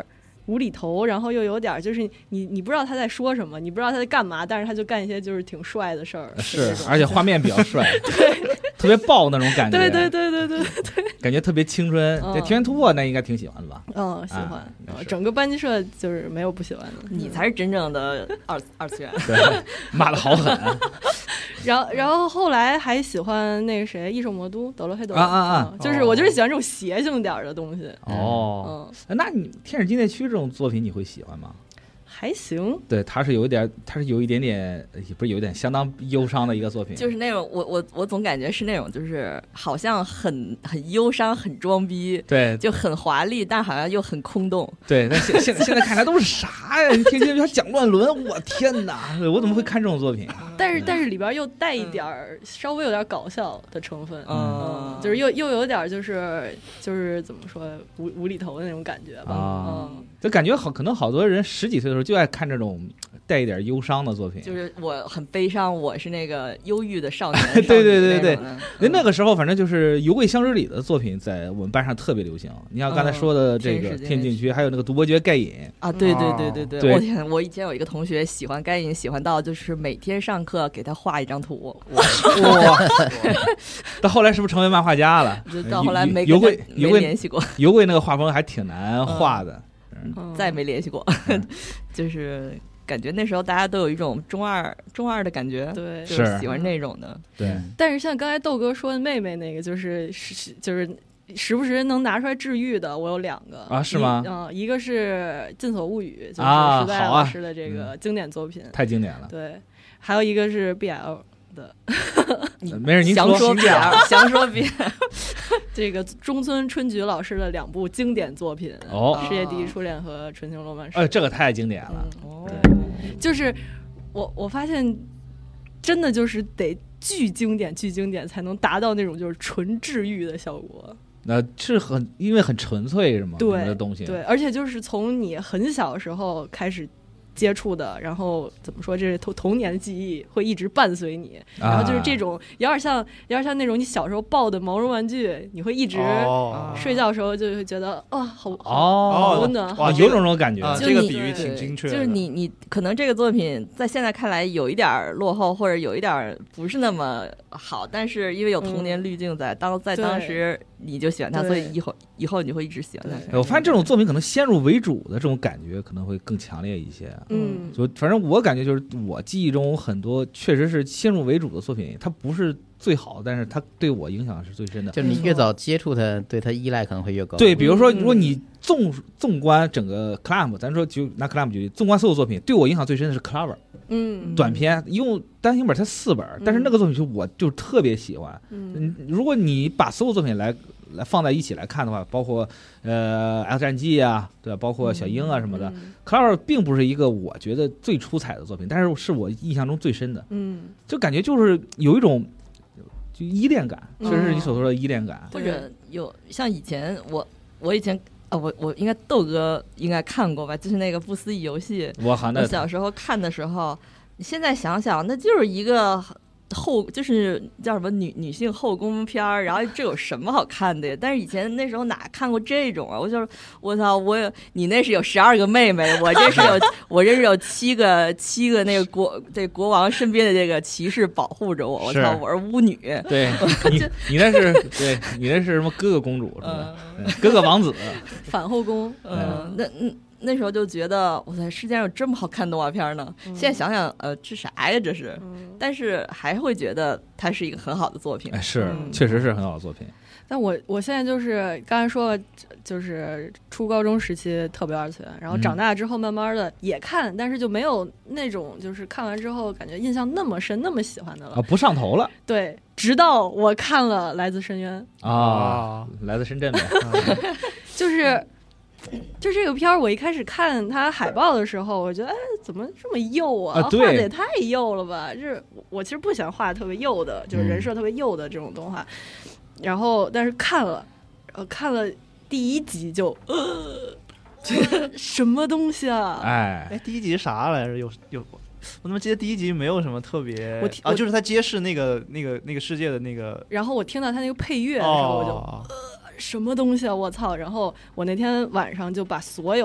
无厘头，然后又有点就是你你不知道他在说什么，你不知道他在干嘛，但是他就干一些就是挺帅的事儿。 是，而且画面比较帅，对，特别爆那种感觉。 对对对对对对， 感觉特别青春。这、嗯《天元突破》那应该挺喜欢的吧？ 嗯，喜欢。 啊、 整个班级社就是没有不喜欢的。 你才是真正的二二次元。 对，骂的好狠。 然后，然后后来还喜欢那个谁，异兽魔都斗罗黑斗啊啊啊、 嗯！就是我就是喜欢这种邪性点的东西。 哦，嗯，那你天使纪念区这种作品你会喜欢吗？ 还行， 对，它是有一点，它是有一点点，也不是有一点相当忧伤的一个作品， 就是那种我我我总感觉是那种就是好像很很忧伤、很装逼， 对， 就很华丽，但好像又很空洞。 对，但现现在现在看来都是啥呀？天天他讲乱伦，我天哪！我怎么会看这种作品？ 但是但是里边又带一点儿、嗯、稍微有点搞笑的成分， 嗯， 嗯就是又又有点就是就是怎么说无无厘头的那种感觉吧， 啊、 嗯， 就感觉好，可能好多人十几岁的时候就爱看这种带一点忧伤的作品， 就是我很悲伤，我是那个忧郁的少年。 对对对对， 那、 嗯、那个时候反正就是油贵香之里的作品在我们班上特别流行。你像刚才说的这个天津区，还有那个独伯爵盖隐啊，对对对对对， 对我天，我以前有一个同学喜欢盖隐，喜欢到就是每天上课给他画一张图。 哇！到后来是不是成为漫画家了？ 到后来没油贵没联系过， 油贵那个画风还挺难画的。 嗯、再也没联系过，嗯、就是感觉那时候大家都有一种中二中二的感觉， 对， 就是喜欢那种的。 对， 但是像刚才豆哥说的妹妹那个，就是就是时不时能拿出来治愈的，我有两个啊，是吗？ 嗯、呃，一个是《禁锁物语》，就是啊， 时代老师的这个经典作品， 啊嗯、太经典了。 对，还有一个是 B L。的， 没事，您详说 B L， 详说 B L。 这个中村春菊老师的两部经典作品哦， 《世界第一初恋》和《纯情罗曼史》。 哎，这个太经典了。 嗯、对，就是我我发现，真的就是得巨经典、巨经典，才能达到那种就是纯治愈的效果。 那、呃、是很因为很纯粹是吗？ 对的东西， 对，而且就是从你很小时候开始接触的，然后怎么说，这是童童年的记忆会一直伴随你， 啊、 然后就是这种有点像有点像那种你小时候抱的毛绒玩具，你会一直睡觉的时候就会觉得啊、哦，好好温暖， 哇， 有种种感觉。 啊、这个比喻挺精确的。 就是你你可能这个作品在现在看来有一点落后，或者有一点不是那么好，但是因为有童年滤镜在，嗯、当在当时你就喜欢它，所以以后以后你会一直喜欢它。 我发现这种作品可能先入为主的这种感觉可能会更强烈一些。 嗯， 就反正我感觉就是我记忆中很多确实是先入为主的作品，它不是最好，但是它对我影响是最深的。 就是你越早接触它，对它依赖可能会越高。 对，比如说如果你纵纵观整个 Clamp， 咱说就拿 Clamp 举例，纵观所有作品，对我影响最深的是 Clover， 嗯， 短篇一共单行本才四本，但是那个作品就我就特别喜欢。 嗯， 如果你把所有作品来来放在一起来看的话，包括呃 X 战记啊，对吧？包括小樱啊什么的， 嗯、 Clover 并不是一个我觉得最出彩的作品，但是是我印象中最深的。 嗯， 就感觉就是有一种就依恋感，确实是你所说的依恋感。 嗯、或者有像以前我我以前啊，我我应该豆哥应该看过吧？就是那个不思议游戏。 我好， 我小时候看的时候，你现在想想，那就是一个。后就是叫什么女女性后宫片儿，然后这有什么好看的呀？但是以前那时候哪看过这种啊？我就是我操，我有你那是有十二个妹妹，我这是有我这是有七个七个那个国这国王身边的这个骑士保护着我，我操，我是巫女。 对，你你那是对你那是什么哥哥公主是吧？嗯、哥哥王子反后宫。 嗯，那嗯。那时候就觉得，哇塞，世界上有这么好看动画片呢！嗯、现在想想，呃，这啥呀？这是，嗯、但是还会觉得它是一个很好的作品。 哎，是， 嗯、 确实是很好的作品。 但我我现在就是刚才说了，就是初高中时期特别二次元，然后长大之后慢慢的也看，嗯、但是就没有那种就是看完之后感觉印象那么深、那么喜欢的了啊，不上头了。 对，直到我看了《来自深渊》 啊，来自深圳呗， 就是。就这个片儿，我一开始看它海报的时候，我觉得哎，怎么这么幼啊？ 啊画的也太幼了吧！就是我其实不想画特别幼的，就是人设特别幼的这种动画。嗯、然后，但是看了，呃，看了第一集就呃，什么东西啊？ 哎哎，第一集是啥来着？有有，我怎么记得第一集没有什么特别？ 我啊，就是他揭示那个那个那个世界的那个。 然后我听到他那个配乐的时候，我就。 哦呃什么东西啊！我操！然后我那天晚上就把所有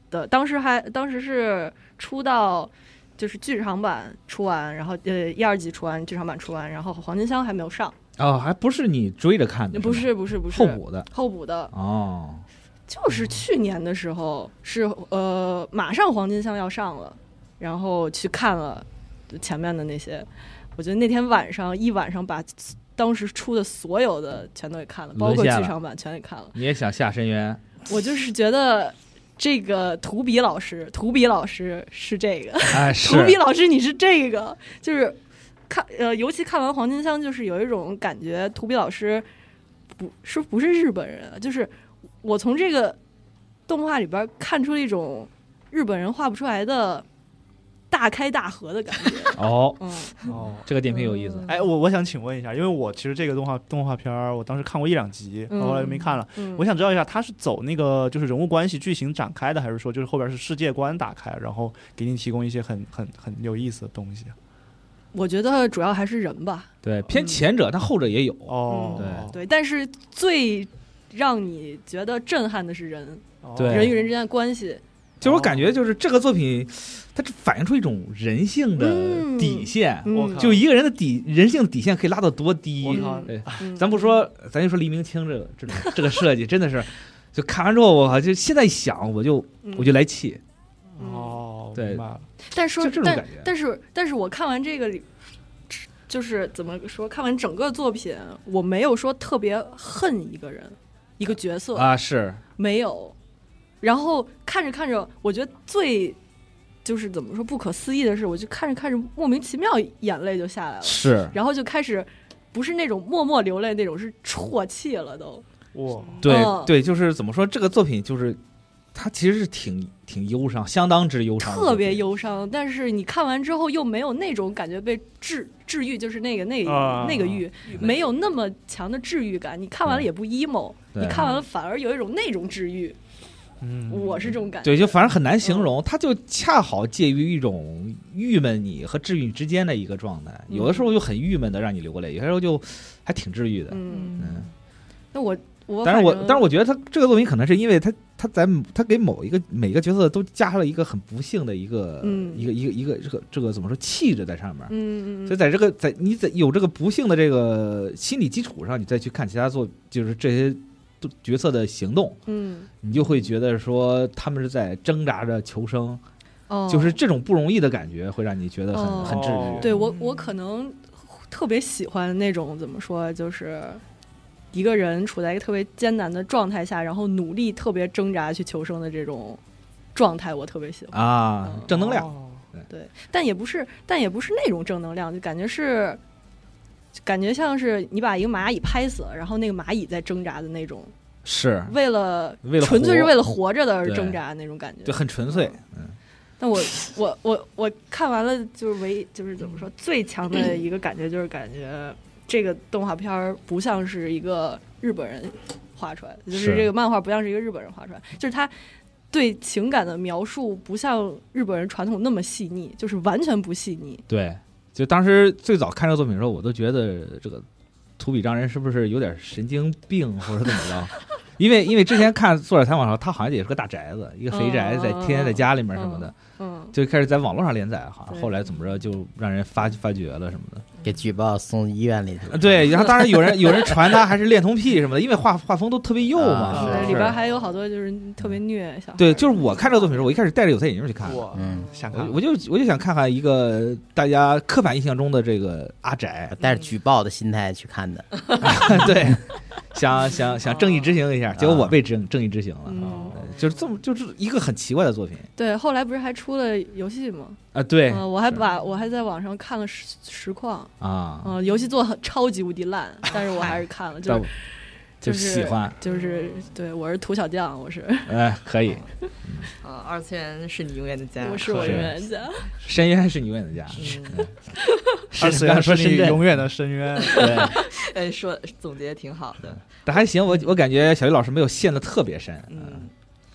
的，当时还当时是出到就是剧场版出完，然后呃一二集出完，剧场版出完，然后黄金香还没有上。 哦，还不是你追着看的？ 不是不是不是后补的后补的哦， 就是去年的时候是呃马上黄金香要上了，然后去看了前面的那些，我觉得那天晚上一晚上把当时出的所有的全都给看了，包括剧场版全给看了。 你也想下深渊？ 我就是觉得这个图比老师，图比老师是这个， 哎，是图比老师你是这个，就是看呃，尤其看完黄金香，就是有一种感觉，图比老师不是不是日本人啊，就是我从这个动画里边看出了一种日本人画不出来的大开大合的感觉。 哦， 嗯， 哦， 这个点评有意思。 哎，我我想请问一下，因为我其实这个动画动画片儿，我当时看过一两集， 嗯后来就没看了。 嗯我想知道一下，它是走那个就是人物关系剧情展开的，还是说就是后边是世界观打开，然后给你提供一些很很很有意思的东西？ 我觉得主要还是人吧。 对，偏前者，但后者也有。 哦， 嗯对，但是最让你觉得震撼的是人， 哦对人与人之间的关系。 就是我感觉，就是这个作品，它反映出一种人性的底线。 嗯我靠就一个人的底人性的底线可以拉到多低？ 我靠对， 嗯咱不说，咱就说黎明清这个这种这个设计，真的是，就看完之后，我靠，就现在想，我就我就来气。 哦， 对明白了。 但说但就这种感觉但是但是我看完这个里，就是怎么说？看完整个作品，我没有说特别恨一个人、一个角色啊，是没有。然后看着看着，我觉得最就是怎么说不可思议的是，我就看着看着莫名其妙眼泪就下来了， 是， 然后就开始不是那种默默流泪那种，是啜泣了都。 哇， 对、 嗯对，就是怎么说，这个作品就是它其实是挺挺忧伤，相当之忧伤的作品， 特别忧伤，但是你看完之后又没有那种感觉被治治愈，就是那个那个、 啊那个愈，没有那么强的治愈感。你看完了也不 emo，、 对你看完了反而有一种那种治愈。 嗯， 我是这种感觉。 对，就反正很难形容，它就恰好介于一种郁闷你和治愈你之间的一个状态。 嗯有的时候就很郁闷的让你流过泪，有些时候就还挺治愈的。 嗯， 嗯， 那我我但是我反正但是我觉得他这个作品可能是因为他他在他给某一个每个角色都加上了一个很不幸的一个、 嗯一个一个一个这个这个怎么说气质在上面。 嗯嗯所以在这个在你在有这个不幸的这个心理基础上，你再去看其他作，就是这些角色的行动， 嗯你就会觉得说他们是在挣扎着求生， 哦， 就是这种不容易的感觉会让你觉得很、 哦很治愈。 对我我可能特别喜欢那种怎么说，就是一个人处在一个特别艰难的状态下，然后努力特别挣扎去求生的这种状态，我特别喜欢。 啊， 嗯正能量。 哦对，但也不是，但也不是那种正能量，就感觉是，感觉像是你把一个蚂蚁拍死了，然后那个蚂蚁在挣扎的那种， 是， 为了为了纯粹是活为了活着的而对挣扎那种感觉， 就很纯粹。嗯， 但我我我我看完了，就是唯一就是怎么说最强的一个感觉，就是感觉这个动画片儿不像是一个日本人画出来的，就是是这个漫画不像是一个日本人画出来的，就是他对情感的描述不像日本人传统那么细腻，就是完全不细腻。 对，就当时最早看这个作品的时候，我都觉得这个土比章人是不是有点神经病，或者怎么着？因为因为之前看作者采访的时候，他好像也是个大宅子，一个肥宅，在天天在家里面什么的， 嗯， 就开始在网络上连载，好像对后来怎么着就让人发发掘了什么的。 给举报送医院里去了。 对，然后当然有人有人传他还是恋童癖什么的，因为画画风都特别幼嘛。 啊对， 是里边还有好多就是特别虐小孩。 对，就是我看这个作品的时候，我一开始戴着有色眼镜去看的， 我嗯， 我想看， 我就我就想看看一个大家刻板印象中的这个阿宅， 带着举报的心态去看的。 对，想想想正义执行一下，结果我被正正义执行了， 嗯， 对就是这么就是一个很奇怪的作品对，后来不是还出了游戏吗？ 啊，对嗯，我还把我还在网上看了实实况， 啊， 嗯，游戏做得很超级无敌烂，但是我还是看了，就但是就就是喜欢， 就是对我是涂小将，我是哎，可以， 啊，二次元是你永远的家。 我是我永远家， 深渊是你永远的家， 嗯， 二次元是你说深圳永远的深渊。 对， 哎，说总结挺好的。 但还行，我我感觉小鱼老师没有陷得特别深， 嗯，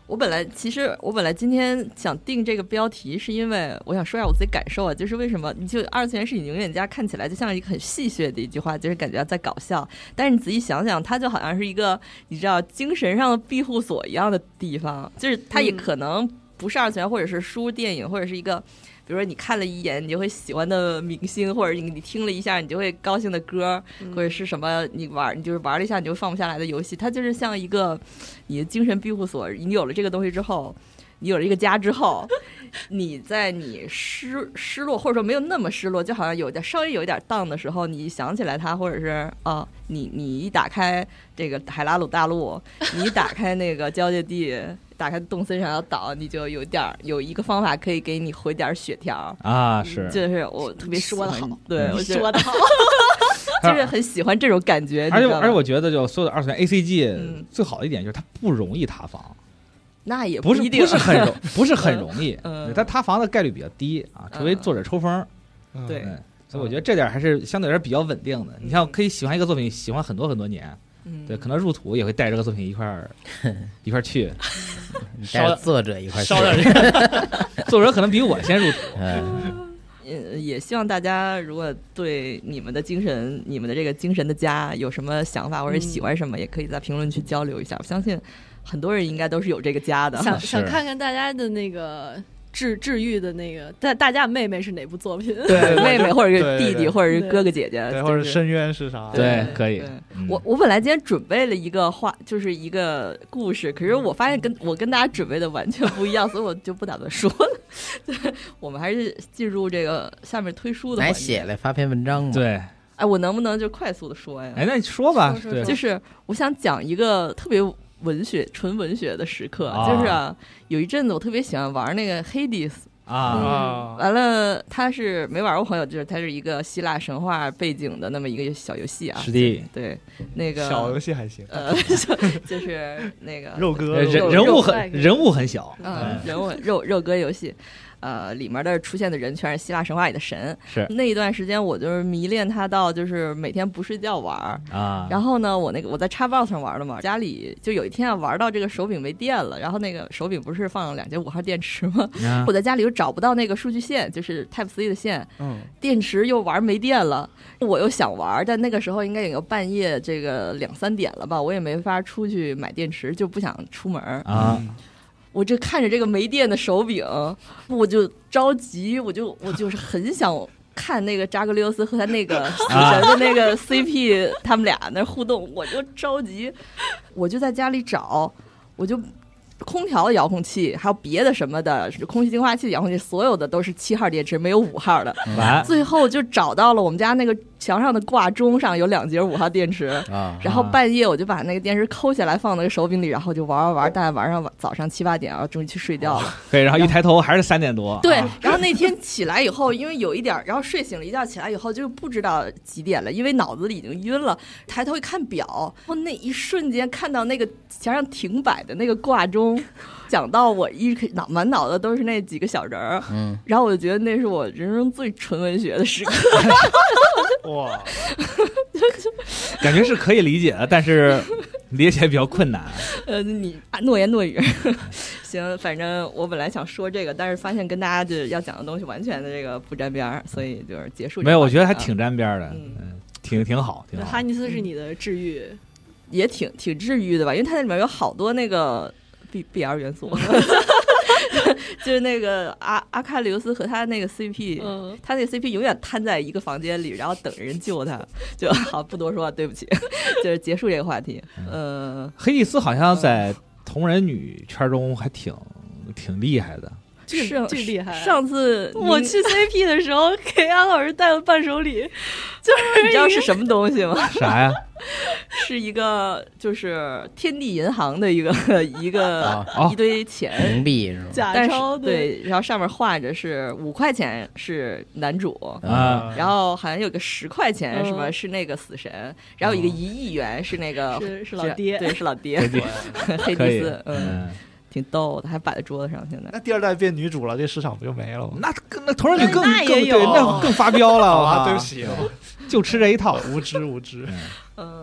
我本来其实我本来今天想定这个标题，是因为我想说一下我自己感受啊，就是为什么你就二次元是你永远家看起来就像一个很戏谑的一句话，就是感觉在搞笑，但是你仔细想想，它就好像是一个你知道精神上的庇护所一样的地方，就是它也可能不是二次元，或者是书、电影，或者是一个。比如说你看了一眼你就会喜欢的明星，或者你你听了一下你就会高兴的歌， 嗯、 或者是什么你玩你就是玩了一下你就放不下来的游戏，它就是像一个你的精神庇护所。你有了这个东西之后，你有了一个家之后，你在你失失落或者说没有那么失落，就好像有点稍微有一点荡的时候，你想起来它，或者是啊、呃，你你一打开这个海拉鲁大陆，你一打开那个交界地。打开动森上要岛，你就有点有一个方法可以给你回点血条啊，是， 就是我特别说的好， 对，我说的好， 就是很喜欢这种感觉。 而且而且我觉得，就所有的二次元 A C G、 嗯、 最好的一点就是它不容易塌房， 那也不是一定不是很容不是很容易， 嗯， 它塌房的概率比较低啊，除非作者抽风， 嗯、对、 嗯，所以我觉得这点还是相对来说比较稳定的。你像可以喜欢一个作品，喜欢很多很多年。 嗯、 对，可能入土也会带这个作品一块儿一块儿去， 带着作者一块儿去， 作者可能比我先入土。 嗯，也希望大家如果对你们的精神、你们的这个精神的家有什么想法或者喜欢什么，嗯、也可以在评论区交流一下。我相信很多人应该都是有这个家的， 想想看看大家的那个。治治愈的那个，大大家妹妹是哪部作品？ 对，妹妹或者是弟弟，或者是哥哥姐姐， 对，或者深渊是啥？ 对，可以。 我我本来今天准备了一个话，就是一个故事，可是我发现跟我跟大家准备的完全不一样，所以我就不打算说了。对，我们还是进入这个下面推书的环节。 来写来发篇文章嘛？ 对。 哎，我能不能就快速的说呀？ 哎，那你说吧。 说说说对， 就是我想讲一个特别。文学纯文学的时刻， 啊、 就是啊，有一阵子我特别喜欢玩那个 Hades 啊， 嗯、完了，他是没玩过朋友，就是它是一个希腊神话背景的那么一个小游戏啊。 是的， 对，那个小游戏还行， 呃，就是那个肉鸽人人物很人物很小， 嗯，人物肉肉鸽游戏。呃，里面的出现的人全是希腊神话里的神。 是那一段时间，我就是迷恋他到就是每天不睡觉玩啊。 然后呢，我那个我在 Xbox 上玩的嘛，家里就有一天啊玩到这个手柄没电了，然后那个手柄不是放两节五号电池吗？ 啊、 我在家里又找不到那个数据线，就是 Type C 的线， 嗯， 电池又玩没电了，我又想玩，但那个时候应该也有半夜这个两三点了吧，我也没法出去买电池，就不想出门啊。 我这看着这个没电的手柄，我就着急，我就我就是很想看那个扎格利欧斯和他那个死神的那个 C P 他们俩那互动，我就着急，我就在家里找，我就空调的遥控器还有别的什么的空气净化器的遥控器，所有的都是七号电池，没有五号的。最后就找到了我们家那个墙上的挂钟上有两节五号电池， 啊、 然后半夜我就把那个电池抠下来放那个手柄里，然后就玩玩玩，大概玩上早上七八点，然后终于去睡觉了。 对，然后一抬头还是三点多。 对， 啊、 然后那天起来以后，因为有一点，然后睡醒了一觉起来以后就不知道几点了，因为脑子里已经晕了。抬头一看表，我那一瞬间看到那个墙上停摆的那个挂钟。讲到我一脑满脑子都是那几个小人儿， 嗯， 然后我就觉得那是我人生最纯文学的时刻。 哇， 感觉是可以理解的，但是理解起来比较困难。 呃，你诺言诺语。行，反正我本来想说这个，但是发现跟大家就是要讲的东西完全的这个不沾边儿，所以就是结束。 没有，我觉得还挺沾边的， 嗯， 嗯挺挺好，挺好。 哈尼斯是你的治愈， 也挺挺治愈的吧？因为它那里面有好多那个。B B R 元素，就是那个阿阿喀琉斯和他那个 C P，、嗯、他那个 C P 永远瘫在一个房间里，然后等人救他。就好，不多说，对不起，就是结束这个话题。嗯、呃， 黑蒂斯好像在同人女圈中还挺挺厉害的。 巨巨厉害！ 上次我去 C P 的时候，给安老师带了伴手礼，就是你知道是什么东西吗？ 啥呀？ 是一个就是天地银行的一个一个、 哦、 一堆钱冥币是吗？ 假钞对，然后上面画着是五块钱是男主啊， 然后好像有个十块钱什么、 嗯、 是那个死神，然后有一个一亿元是那个、 是是老爹， 对，是老爹，黑蒂斯，嗯。挺逗的，还摆在桌子上。现在那第二代变女主了，这市场不就没了吗？ 那那同人女更更那也有对，那更发飙了。 啊，对不起， 就吃这一套， 无知无知。 嗯，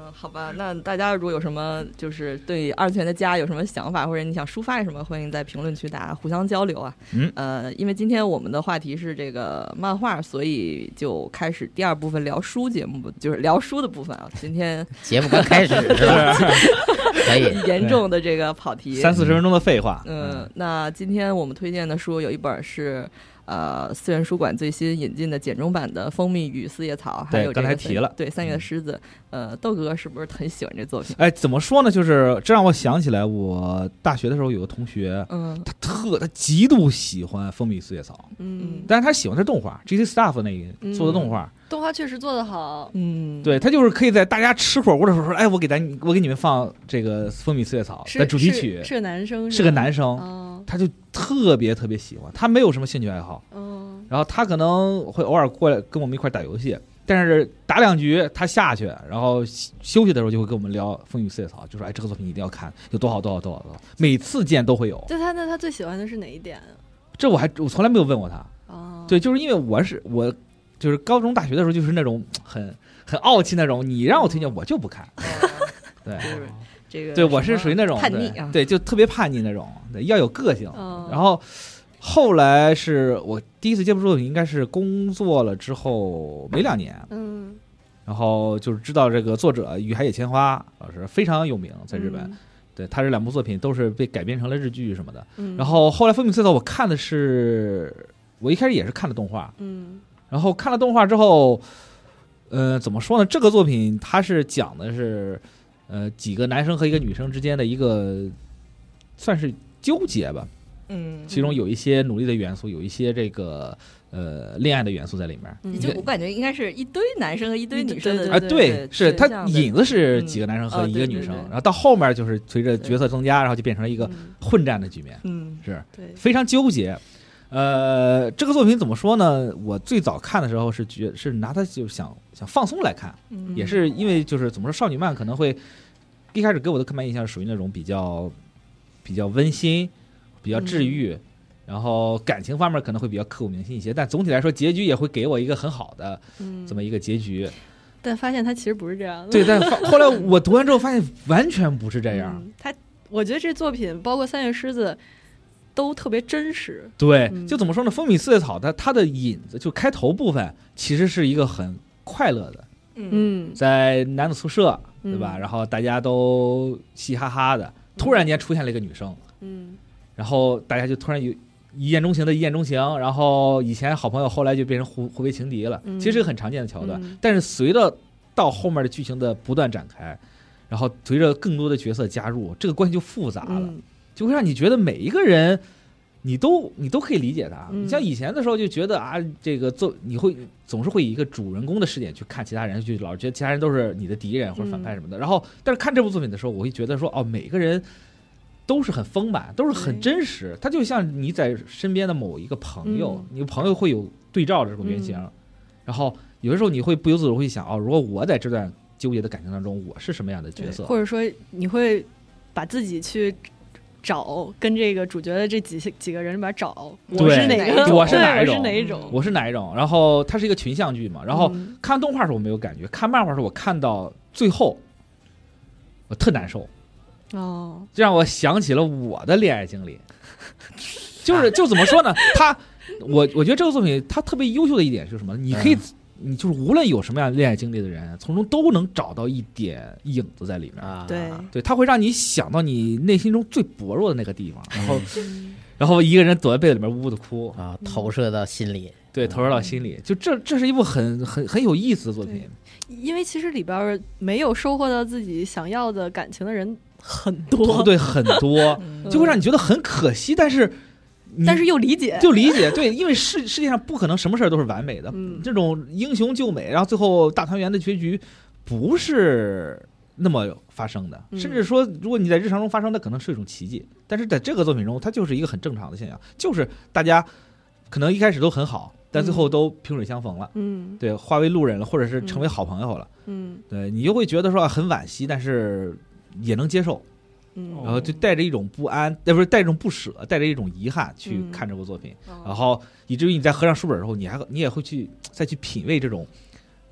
嗯，好吧，那大家如果有什么就是对二次元的家有什么想法，或者你想抒发什么，欢迎在评论区大家互相交流啊。 嗯， 呃，因为今天我们的话题是这个漫画，所以就开始第二部分聊书节目，就是聊书的部分啊。今天节目刚开始是吧？可以， 严重的这个跑题， 三四十分钟的废话。 嗯，那今天我们推荐的书有一本是。呃，四元书馆最新引进的简中版的《蜂蜜与四叶草》，还有这个刚才提了， 对三月的狮子。嗯、呃，豆哥是不是很喜欢这作品？ 哎，怎么说呢？就是这让我想起来，我大学的时候有个同学， 嗯， 他特他极度喜欢《蜂蜜与四叶草》， 嗯， 但是他喜欢的是动画 ，G C Staff 那个做的动画。 嗯动画确实做得好， 嗯， 对他就是可以在大家吃火锅的时候说，哎，我给咱我给你们放这个《蜂蜜四叶草》的主题曲， 是, 是个男生， 是个男生， 哦、 他就特别特别喜欢，他没有什么兴趣爱好， 哦、 然后他可能会偶尔过来跟我们一块打游戏，但是打两局他下去，然后休息的时候就会跟我们聊《蜂蜜四叶草》，就说哎，这个作品一定要看，有多好多好多好多好，每次见都会有。 就他那他最喜欢的是哪一点？ 这我还我从来没有问过他。 哦， 对，就是因为我是我。就是高中大学的时候，就是那种很很傲气那种，你让我推荐我就不看。对， 这个对我是属于那种叛逆啊， 对，就特别叛逆那种，对，要有个性。 哦、 然后后来是我第一次接触作品，应该是工作了之后没两年， 嗯， 然后就是知道这个作者羽海野千花老师非常有名，在日本。 嗯对，他这两部作品都是被改编成了日剧什么的。 嗯、 然后后来《蜂蜜四叶草》，我看的是，我一开始也是看的动画。 嗯。 然后看了动画之后，呃，怎么说呢？这个作品它是讲的是，呃，几个男生和一个女生之间的一个算是纠结吧。 嗯， 其中有一些努力的元素，有一些这个呃恋爱的元素在里面。 嗯、就我感觉应该是一堆男生和一堆女生的。 啊，对，是它引子是几个男生和一个女生， 嗯哦、对对对然后到后面就是随着角色增加，然后就变成了一个混战的局面。 嗯， 是， 对， 非常纠结。呃，这个作品怎么说呢？我最早看的时候是觉是拿它就想想放松来看， 嗯、 也是因为就是怎么说，少女漫可能会一开始给我的刻板印象属于那种比较比较温馨、比较治愈，嗯、然后感情方面可能会比较刻骨铭心一些，但总体来说结局也会给我一个很好的这么一个结局。 嗯、但发现它其实不是这样的。 对，但后来我读完之后发现完全不是这样。 嗯、它，我觉得这作品包括三月狮子。都特别真实， 对，就怎么说呢？蜂蜜四叶草它它的引子就开头部分其实是一个很快乐的， 嗯， 在男子宿舍，对吧？ 嗯、 然后大家都嘻哈哈的，突然间出现了一个女生， 嗯， 然后大家就突然有一见钟情的一见钟情，然后以前好朋友后来就变成互互为情敌了， 嗯、 其实是个很常见的桥段。 嗯、 但是随着到后面的剧情的不断展开，然后随着更多的角色加入，这个关系就复杂了。 嗯， 就会让你觉得每一个人，你都你都可以理解他。 嗯、 你像以前的时候就觉得啊，这个做你会总是会以一个主人公的视点去看其他人，就老觉得其他人都是你的敌人或者反派什么的。嗯、然后，但是看这部作品的时候，我会觉得说，哦，每个人都是很丰满，都是很真实。他就像你在身边的某一个朋友，嗯、你朋友会有对照的这种原型。嗯、然后有的时候你会不由自主会想，哦，如果我在这段纠结的感情当中，我是什么样的角色？ 或者说你会把自己去找跟这个主角的这几几个人里边找我是哪个， 我是哪一种， 我是哪一种， 我是哪一种。然后它是一个群像剧嘛，然后看动画的时候我没有感觉，看漫画的时候我看到最后我特难受哦， 这让我想起了我的恋爱经历。就是就怎么说呢？他我我觉得这个作品它特别优秀的一点是什么？你可以。嗯你就是无论有什么样恋爱经历的人，从中都能找到一点影子在里面啊。 对对，它会让你想到你内心中最薄弱的那个地方，然后，嗯、然后一个人躲在被子里面呜呜的哭啊，投射到心里。 对，投射到心里。就这，这是一部很很很有意思的作品。 因为其实里边没有收获到自己想要的感情的人很多， 对，很多，就会让你觉得很可惜，但是。 但是又理解， 就理解，对，因为世世界上不可能什么事儿都是完美的， 嗯、 这种英雄救美，然后最后大团圆的结局，不是那么发生的。 嗯、 甚至说，如果你在日常中发生，那可能是一种奇迹。但是在这个作品中，它就是一个很正常的现象，就是大家可能一开始都很好，但最后都萍水相逢了， 嗯， 对，化为路人了，或者是成为好朋友了， 嗯， 对你就会觉得说很惋惜，但是也能接受。 嗯， 然后就带着一种不安，呃，不是带着一种不舍，带着一种遗憾去看这部作品， 嗯、 然后以至于你在合上书本的时候，你还你也会去再去品味这种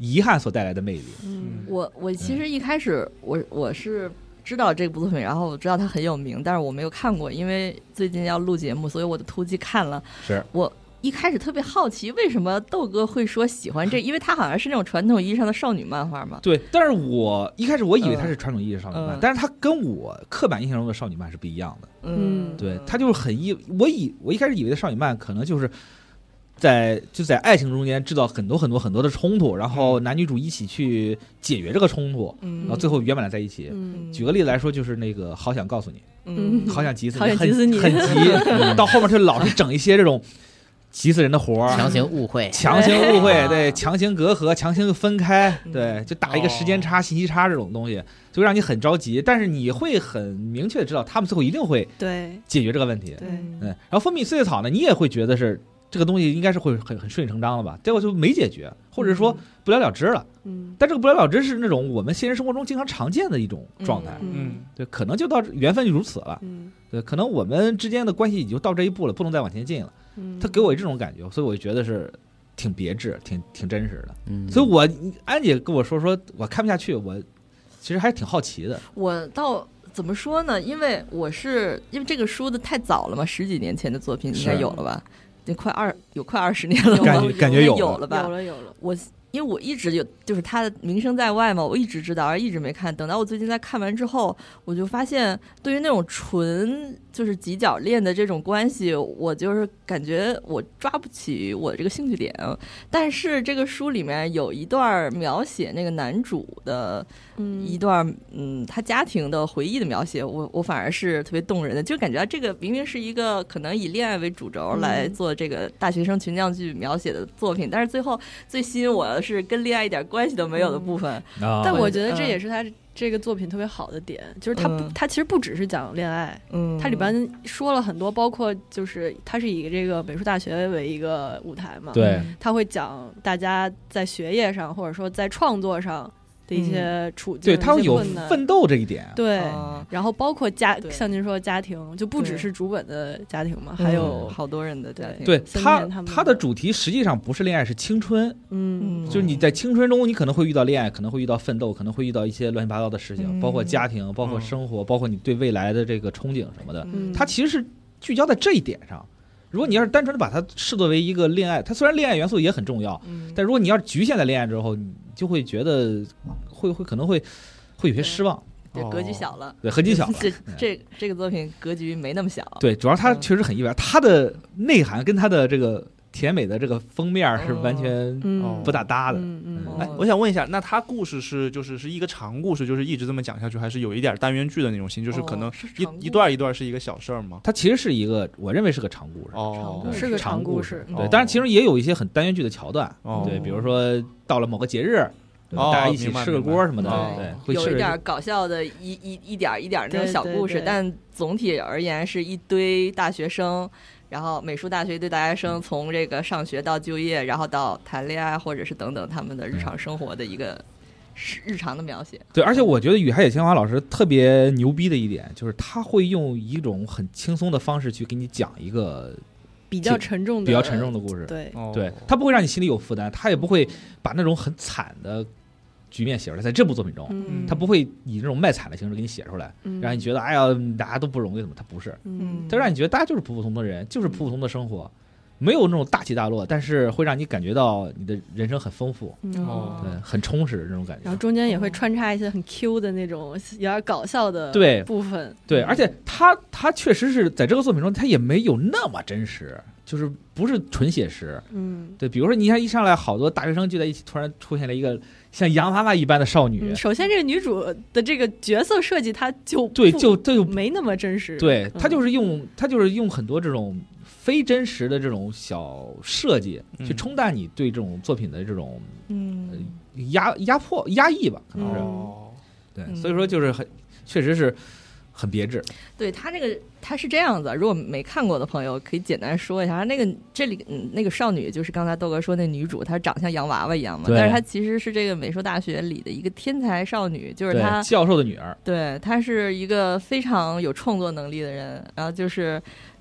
遗憾所带来的魅力。 嗯我我其实一开始我我是知道这部作品，然后我知道它很有名，但是我没有看过，因为最近要录节目，所以我的突击看了。 是我一开始特别好奇，为什么豆哥会说喜欢这，因为它好像是那种传统意义上的少女漫画嘛。 对，但是我一开始我以为它是传统意义上的少女漫， 嗯但是它跟我刻板印象中的少女漫是不一样的。 嗯对，它就是很意，我以我一开始以为的少女漫可能就是在就在爱情中间制造很多很多很多的冲突，然后男女主一起去解决这个冲突， 嗯然后最后圆满的在一起。 嗯举个例子来说，就是那个好想告诉你， 嗯好想急死你， 好想急死你很很急，到后面就老是整一些这种急死人的活儿， 强行误会， 强行误会， 哎对，强行隔阂，强行分开， 嗯对，就打一个时间差、信息差这种东西，就会让你很着急。但是你会很明确的知道，他们最后一定会对解决这个问题。 对嗯，然后蜂蜜四叶草呢，你也会觉得是这个东西应该是会很很顺理成章了吧？结果就没解决，或者说不了了之了。 嗯但这个不了了之是那种我们现实生活中经常常见的一种状态。 嗯对，可能就到缘分就如此了。 嗯对，可能我们之间的关系也就到这一步了，不能再往前进了。 嗯， 他给我这种感觉，所以我就觉得是挺别致、挺挺真实的。 嗯， 所以我安姐跟我说说，我看不下去，我其实还是挺好奇的。 我倒怎么说呢？因为我是因为这个书的太早了嘛，十几年前的作品应该是有了吧？得快二有快二十年了吧， 感觉感觉有了有了吧？ 有了有了， 我因为我一直有，就是他的名声在外嘛，我一直知道，而一直没看。等到我最近在看完之后，我就发现，对于那种纯就是几角恋的这种关系，我就是感觉我抓不起我这个兴趣点。但是这个书里面有一段描写那个男主的嗯一段，嗯，他家庭的回忆的描写，我我反而是特别动人的，就感觉这个明明是一个可能以恋爱为主轴来做这个大学生群像剧描写的作品，但是最后最吸引我的是跟恋爱一点关系都没有的部分。 啊但我觉得这嗯也是他这个作品特别好的点，就是他不嗯他其实不只是讲恋爱， 嗯， 它里边说了很多，包括就是它是以这个美术大学为一个舞台嘛， 对， 他会讲大家在学业上或者说在创作上的一些处境， 对，他会有一些困难奋斗这一点。 对。 嗯然后包括家， 对像您说的家庭，就不只对是主本的家庭嘛，还有嗯好多人的家庭。 对他森田他们他的主题实际上不是恋爱，是青春。 嗯嗯就是你在青春中，你可能会遇到恋爱，可能会遇到奋斗，可能会遇到一些乱七八糟的事情， 嗯包括家庭，包括嗯生活，包括你对未来的这个憧憬什么的。 嗯它其实是聚焦在这一点上。如果你要是单纯的把它视作为一个恋爱，它虽然恋爱元素也很重要， 嗯， 但如果你要是局限在恋爱之后，你就会觉得会会可能会会有些失望， 对格局小了， 对，很小了。 这这这个作品格局没那么小。 对，主要它嗯确实很意外，它的内涵跟它的这个甜美的这个封面是完全嗯不大搭的。 嗯嗯哦哎，我想问一下，那他故事是就是是一个长故事，就是一直这么讲下去，还是有一点单元剧的那种性，就是可能哦是一、 长故一段一段是一个小事儿吗？ 它其实是一个，我认为是个长故事。 哦对是个长长故事事， 对哦， 当然其中也有一些很单元剧的桥段， 哦对，比如说到了某个节日，对吧哦大家一起明白吃个锅什么的， 明白对哦， 会吃有一点搞笑的一一一点一点那种小故事， 对对对但总体而言是一堆大学生，然后美术大学一堆大学生从这个上学到就业，然后到谈恋爱或者是等等他们的日常生活的一个日日常的描写。 对，而且我觉得雨海野千华老师特别牛逼的一点，就是他会用一种很轻松的方式去给你讲一个比较沉重的， 比较沉重的故事。 对， 哦对，他不会让你心里有负担，他也不会把那种很惨的局面写出来。在这部作品中， 嗯， 他不会以那种卖惨的形式给你写出来， 嗯让你觉得哎呀大家都不容易怎么？他不是， 嗯他让你觉得大家就是普普通通的人，就是普普通的生活，没有那种大起大落，但是会让你感觉到你的人生很丰富， 嗯哦对，很充实的这种感觉。 然后中间也会穿插一些很 Q 的那种有点搞笑的对部分， 对，而且他他确实是在这个作品中，他也没有那么真实，就是不是纯写实。 嗯对，比如说你看一上来好多大学生聚在一起，突然出现了一个像洋娃娃一般的少女， 嗯，首先这个女主的这个角色设计，她就对， 不就这就没那么真实， 对， 嗯他就是用他就是用很多这种非真实的这种小设计嗯去冲淡你对这种作品的这种嗯， 压压迫压抑吧，可能是、 哦， 对， 嗯所以说就是很确实是很别致。 对他这个他是这样子，如果没看过的朋友可以简单说一下，那个这里嗯那个少女就是刚才豆哥说那女主，她长像洋娃娃一样嘛， 对但是她其实是这个美术大学里的一个天才少女，就是她对，教授的女儿， 对，她是一个非常有创作能力的人，然后就是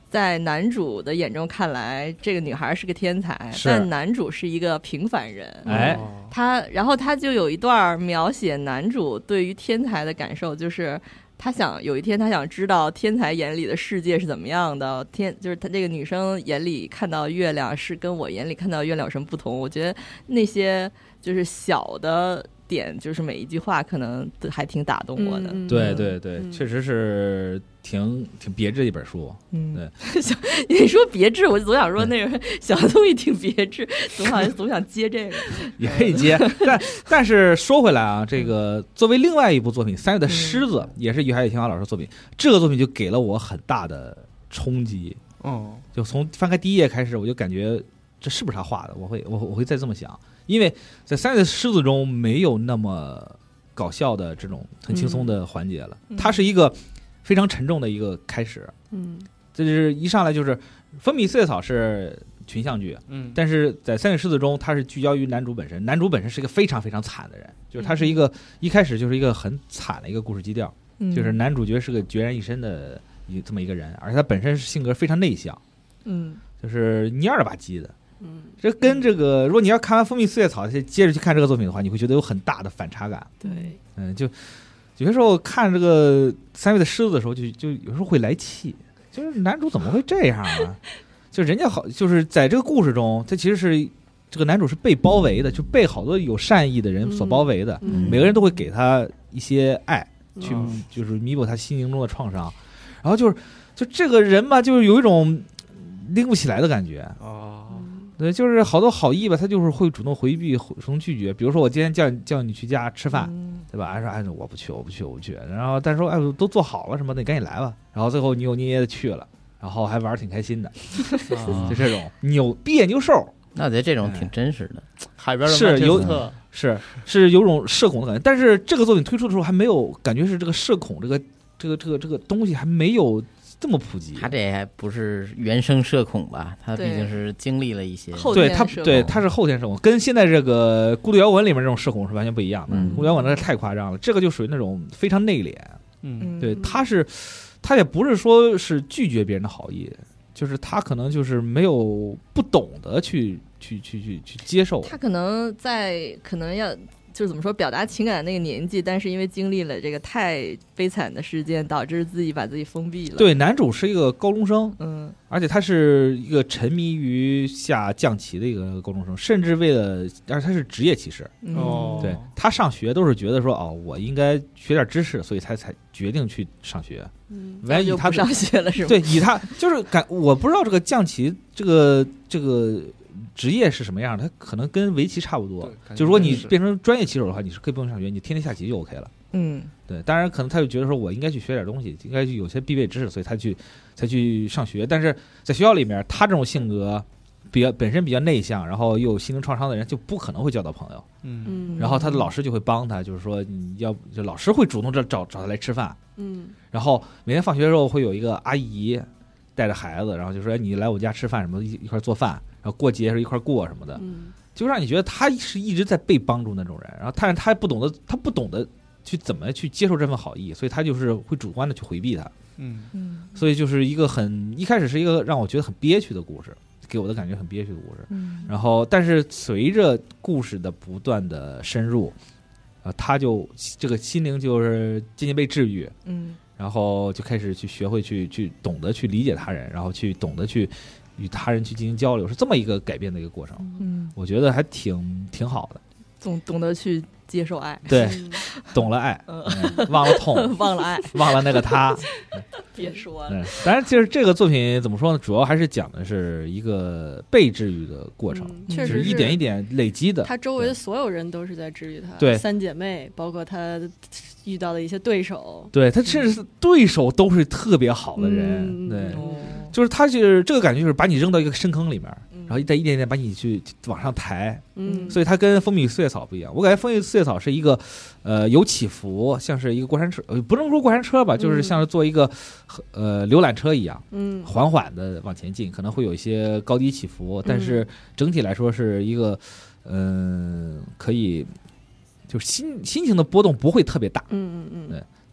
在男主的眼中看来，这个女孩是个天才， 是但男主是一个平凡人。 哎哦他，然后他就有一段描写男主对于天才的感受，就是他想有一天他想知道天才眼里的世界是怎么样的，天就是他这个女生眼里看到月亮是跟我眼里看到月亮有什么不同？我觉得那些就是小的点，就是每一句话可能都还挺打动我的。 嗯嗯对对对， 嗯确实是挺挺别致的一本书。 嗯， 对小你说别致，我就总想说那个小东西挺别致，总想总想接这个。 也可以接，但但是说回来啊，这个作为另外一部作品《三月的狮子》，也是于海野天华老师的作品，这个作品就给了我很大的冲击。 哦， 就从翻开第一页开始，我就感觉这是不是他画的？我会我我会再这么想，因为在《三月的狮子》中没有那么搞笑的这种很轻松的环节了， 嗯它是一个非常沉重的一个开始。 嗯这就是一上来就是风靡四叶草是群像剧， 嗯， 但是在《三月狮子》中，它是聚焦于男主本身。男主本身是一个非常非常惨的人，就是他是一个一开始就是一个很惨的一个故事基调， 嗯就是男主角是个孑然一身的一这么一个人，而且他本身是性格非常内向， 嗯就是蔫了吧唧的。 嗯， 这跟这个，如果你要看完《蜂蜜四叶草》，接着去看这个作品的话，你会觉得有很大的反差感。 对， 嗯，就有些时候看这个《三月的狮子》的时候就，就有时候会来气，就是男主怎么会这样啊？就人家好，就是在这个故事中，他其实是这个男主是被包围的，就被好多有善意的人所包围的， 嗯每个人都会给他一些爱，去嗯就是弥补他心灵中的创伤。然后就是就这个人吧，就是有一种拎不起来的感觉。 哦， 对，就是好多好意吧，他就是会主动回避、主动拒绝。比如说，我今天叫你叫你去家吃饭， 嗯对吧？还说哎，我不去，我不去，我不去。然后但是说哎，都做好了什么的，你赶紧来吧。然后最后扭扭捏捏的去了，然后还玩儿挺开心的， 啊就这种扭闭眼就瘦， 那我觉得这种挺真实的。 海边的是有曼彻斯特是是有种社恐的感觉。但是这个作品推出的时候还没有感觉是这个社恐这个这个这个这个东西还没有这么普及。 他这还不是原生社恐吧？他毕对竟是经历了一些。 后对他， 天社恐对他是后天社恐，跟现在这个孤独摇滚里面这种社恐是完全不一样的。 嗯孤独摇滚那太夸张了，这个就属于那种非常内敛。 嗯对，他是他也不是说是拒绝别人的好意，就是他可能就是没有不懂得去去去去去接受。 他可能在可能要就是怎么说表达情感的那个年纪，但是因为经历了这个太悲惨的事件，导致自己把自己封闭了。， 对，男主是一个高中生， 嗯而且他是一个沉迷于下象棋的一个高中生，甚至为了，而且他是职业棋士。 嗯哦对他上学都是觉得说，哦，我应该学点知识，所以才才决定去上学。 嗯完以他就不上学了是吗？ 对，以他就是感，我不知道这个象棋这个这个职业是什么样的，它可能跟围棋差不多对。感觉就如果你是变成专业棋手的话，你是可以不用上学，你天天下棋就 OK 了。 嗯对，当然可能他就觉得说我应该去学点东西，应该去有些必备知识，所以他去才去上学。但是在学校里面，他这种性格比较本身比较内向，然后又有心灵创伤的人，就不可能会交到朋友。 嗯嗯， 然后他的老师就会帮他，就是说你要就老师会主动找找找他来吃饭。 嗯然后每天放学的时候会有一个阿姨带着孩子，然后就说哎你来我家吃饭什么一一块做饭，然后过节时候一块过什么的， 嗯就让你觉得他是一直在被帮助那种人。然后但是他不懂得他不懂得去怎么去接受这份好意，所以他就是会主观的去回避他。 嗯嗯所以就是一个很一开始是一个让我觉得很憋屈的故事，给我的感觉很憋屈的故事。 嗯然后但是随着故事的不断的深入，呃，他就这个心灵就是渐渐被治愈。 嗯然后就开始去学会去去懂得去理解他人，然后去懂得去与他人去进行交流，是这么一个改变的一个过程。 嗯， 我觉得还挺挺好的。 懂懂得去接受爱， 对， 嗯懂了爱， 嗯嗯忘了痛， 忘了爱， 忘了那个他。 别说了。 嗯，当然，就是这个作品怎么说呢？主要还是讲的是一个被治愈的过程， 嗯确实就是一点一点累积的。 他周围的所有人都是在治愈他， 对三姐妹，包括他遇到的一些对手， 对他，甚至是对手都是特别好的人。 嗯对， 哦就是他就是这个感觉，就是把你扔到一个深坑里面， 嗯然后再一点一点把你去往上抬。 嗯， 所以它跟蜂蜜四叶草不一样。我感觉蜂蜜四叶草是一个，呃，有起伏，像是一个过山车，呃，不能说过山车吧，就是像是坐一个，呃，浏览车一样， 嗯缓缓的往前进，可能会有一些高低起伏，但是整体来说是一个，嗯、可以，就是心心情的波动不会特别大。 嗯嗯嗯对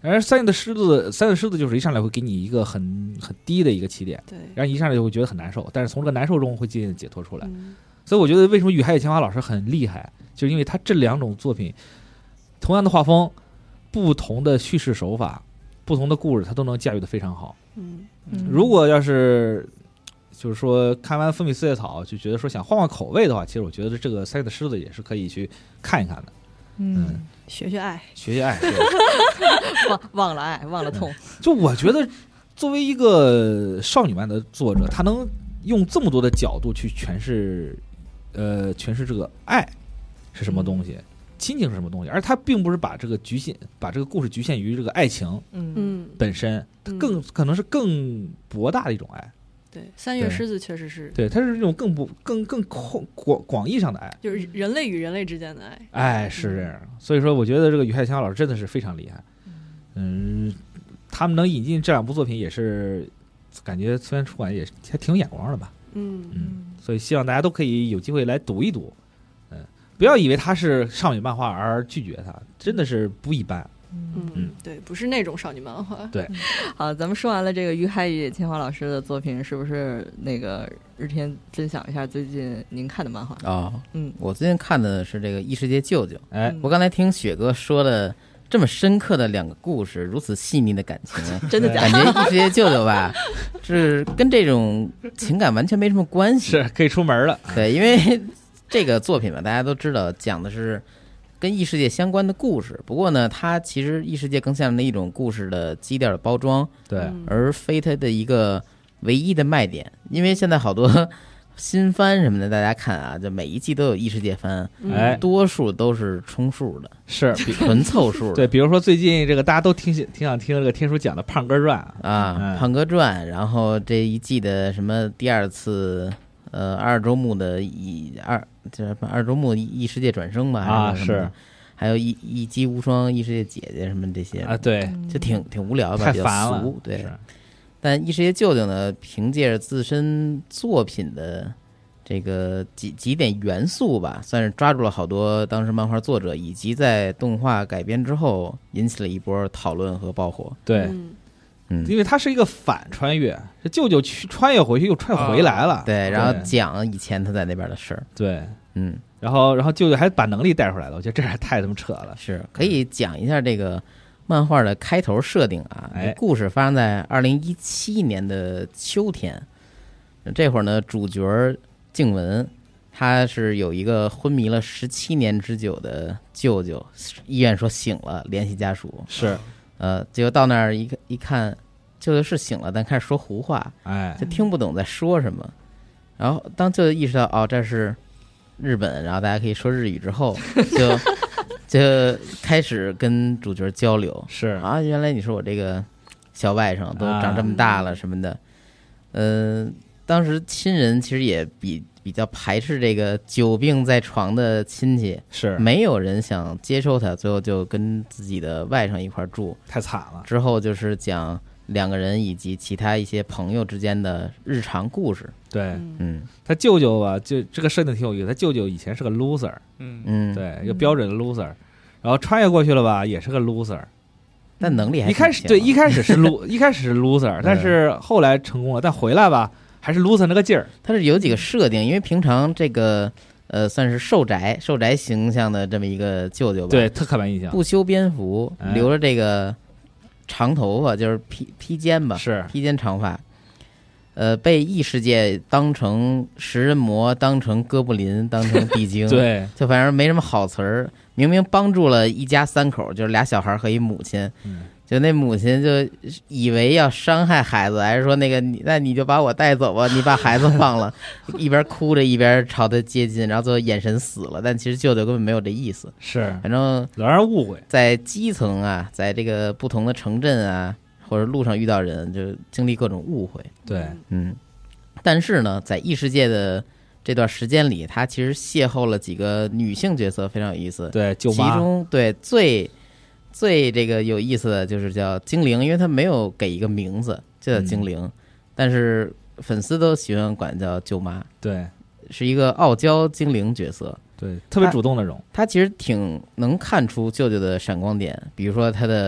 而三月的狮子，三月的狮子就是一上来会给你一个很很低的一个起点， 对， 然后一上来就会觉得很难受，但是从这个难受中会渐渐解脱出来。 嗯所以我觉得为什么羽海野千华老师很厉害，就是因为他这两种作品，同样的画风，不同的叙事手法，不同的故事，他都能驾驭得非常好。 嗯嗯如果要是就是说看完《风靡四叶草》就觉得说想换换口味的话，其实我觉得这个三月的狮子也是可以去看一看的， 嗯， 学学爱， 学学爱。对忘忘了爱，忘了痛。 就我觉得，作为一个少女漫的作者，他能用这么多的角度去诠释，呃，诠释这个爱是什么东西，亲情是什么东西，而他并不是把这个局限，把这个故事局限于这个爱情嗯嗯， 本身，它更可能是更博大的一种爱。 对，三月狮子确实是， 对，它是这种更不更更广广广义上的爱， 就是人类与人类之间的爱。 哎，是这样。所以说，我觉得这个羽海千华老师真的是非常厉害。嗯，他们能引进这两部作品，也是感觉虽然出版也还挺有眼光的吧。 嗯嗯，所以希望大家都可以有机会来读一读。嗯，不要以为它是少女漫画而拒绝它，真的是不一般。 嗯嗯，对，不是那种少女漫画。 对， 好，咱们说完了这个于海野千华老师的作品，是不是那个日天分享一下最近您看的漫画？ 哦， 嗯， 我最近看的是这个异世界舅舅。 哎， 我刚才听雪哥说了这么深刻的两个故事，如此细腻的感情， 真的假感觉异世界舅舅吧，是跟这种情感完全没什么关系。 是可以出门了。 对，因为这个作品吧，大家都知道讲的是跟异世界相关的故事，不过呢，它其实异世界更像那一种故事的基调的包装， 对， 嗯而非它的一个唯一的卖点。因为现在好多新番什么的，大家看啊，就每一季都有异世界番， 嗯哎， 多数都是充数的， 是纯凑数的。 对，比如说最近这个大家都挺挺想听这个天书讲的《胖哥传》 啊， 嗯胖哥传，然后这一季的什么第二次，呃，二周目的异二，这什么二周目异世界转生吧？ 啊， 还是什么的是， 还有一一姬无双异世界姐姐什么这些啊，对， 就挺挺无聊的吧， 太比较烦了俗。对， 是但异世界舅舅呢，凭借着自身作品的这个几几点元素吧，算是抓住了好多当时漫画作者，以及在动画改编之后引起了一波讨论和爆火。 对， 嗯嗯， 因为它是一个反穿越，这舅舅去穿越回去又穿回来了， 对，然后对讲以前他在那边的事儿。 对， 嗯， 然后然后舅舅还把能力带出来了，我觉得这还太他妈扯了。 是可以讲一下这个漫画的开头设定啊。 哎这故事发生在二零一七年的秋天，这会儿呢，主角静雯他是有一个昏迷了十七年之久的舅舅，医院说醒了，联系家属。 是， 呃，结果到那儿一看一看，舅舅是醒了，但开始说胡话， 哎就，听不懂在说什么。然后当舅舅意识到哦这是日本，然后大家可以说日语之后，就就开始跟主角交流。 是啊，原来你是我这个小外甥，都长这么大了什么的。嗯、当时亲人其实也比比较排斥这个久病在床的亲戚， 是， 没有人想接收他，最后就跟自己的外甥一块儿住。 太惨了。 之后就是讲两个人以及其他一些朋友之间的日常故事。 对嗯嗯他舅舅吧，就这个设定挺有意思。他舅舅以前是个 loser， 嗯， 嗯，， 对，一个标准的 loser，然后穿越过去了吧，也是个 loser。 但能力还一开始挺强对，一开始是 lo，一开始是 loser，但是后来成功了，但回来吧，还是 loser 那个劲儿。 它是有几个设定，因为平常这个呃算是受宅受宅形象的这么一个舅舅吧， 对，特刻板印象。 不修边幅， 哎留着这个长头发，就是披披肩吧， 是披肩长发。呃，被异世界当成食人魔，当成哥布林，当成地精，， 对， 就反正没什么好词儿。明明帮助了一家三口，就是俩小孩和一母亲， 嗯就那母亲就以为要伤害孩子，还是说那个你那你就把我带走吧，你把孩子放了，一边哭着一边朝他接近，然后最后眼神死了。但其实舅舅根本没有这意思， 是反正老让人误会。 在基层啊，在这个不同的城镇啊，或者路上遇到人，就经历各种误会。 对， 嗯，但是呢，在异世界的这段时间里，他其实邂逅了几个女性角色，非常有意思。 对，舅其妈， 中对最最这个有意思的就是叫精灵，因为他没有给一个名字，就叫精灵， 嗯但是粉丝都喜欢管叫舅妈， 对是一个傲娇精灵角色。 对，特别主动那种。 他其实挺能看出舅舅的闪光点，比如说他的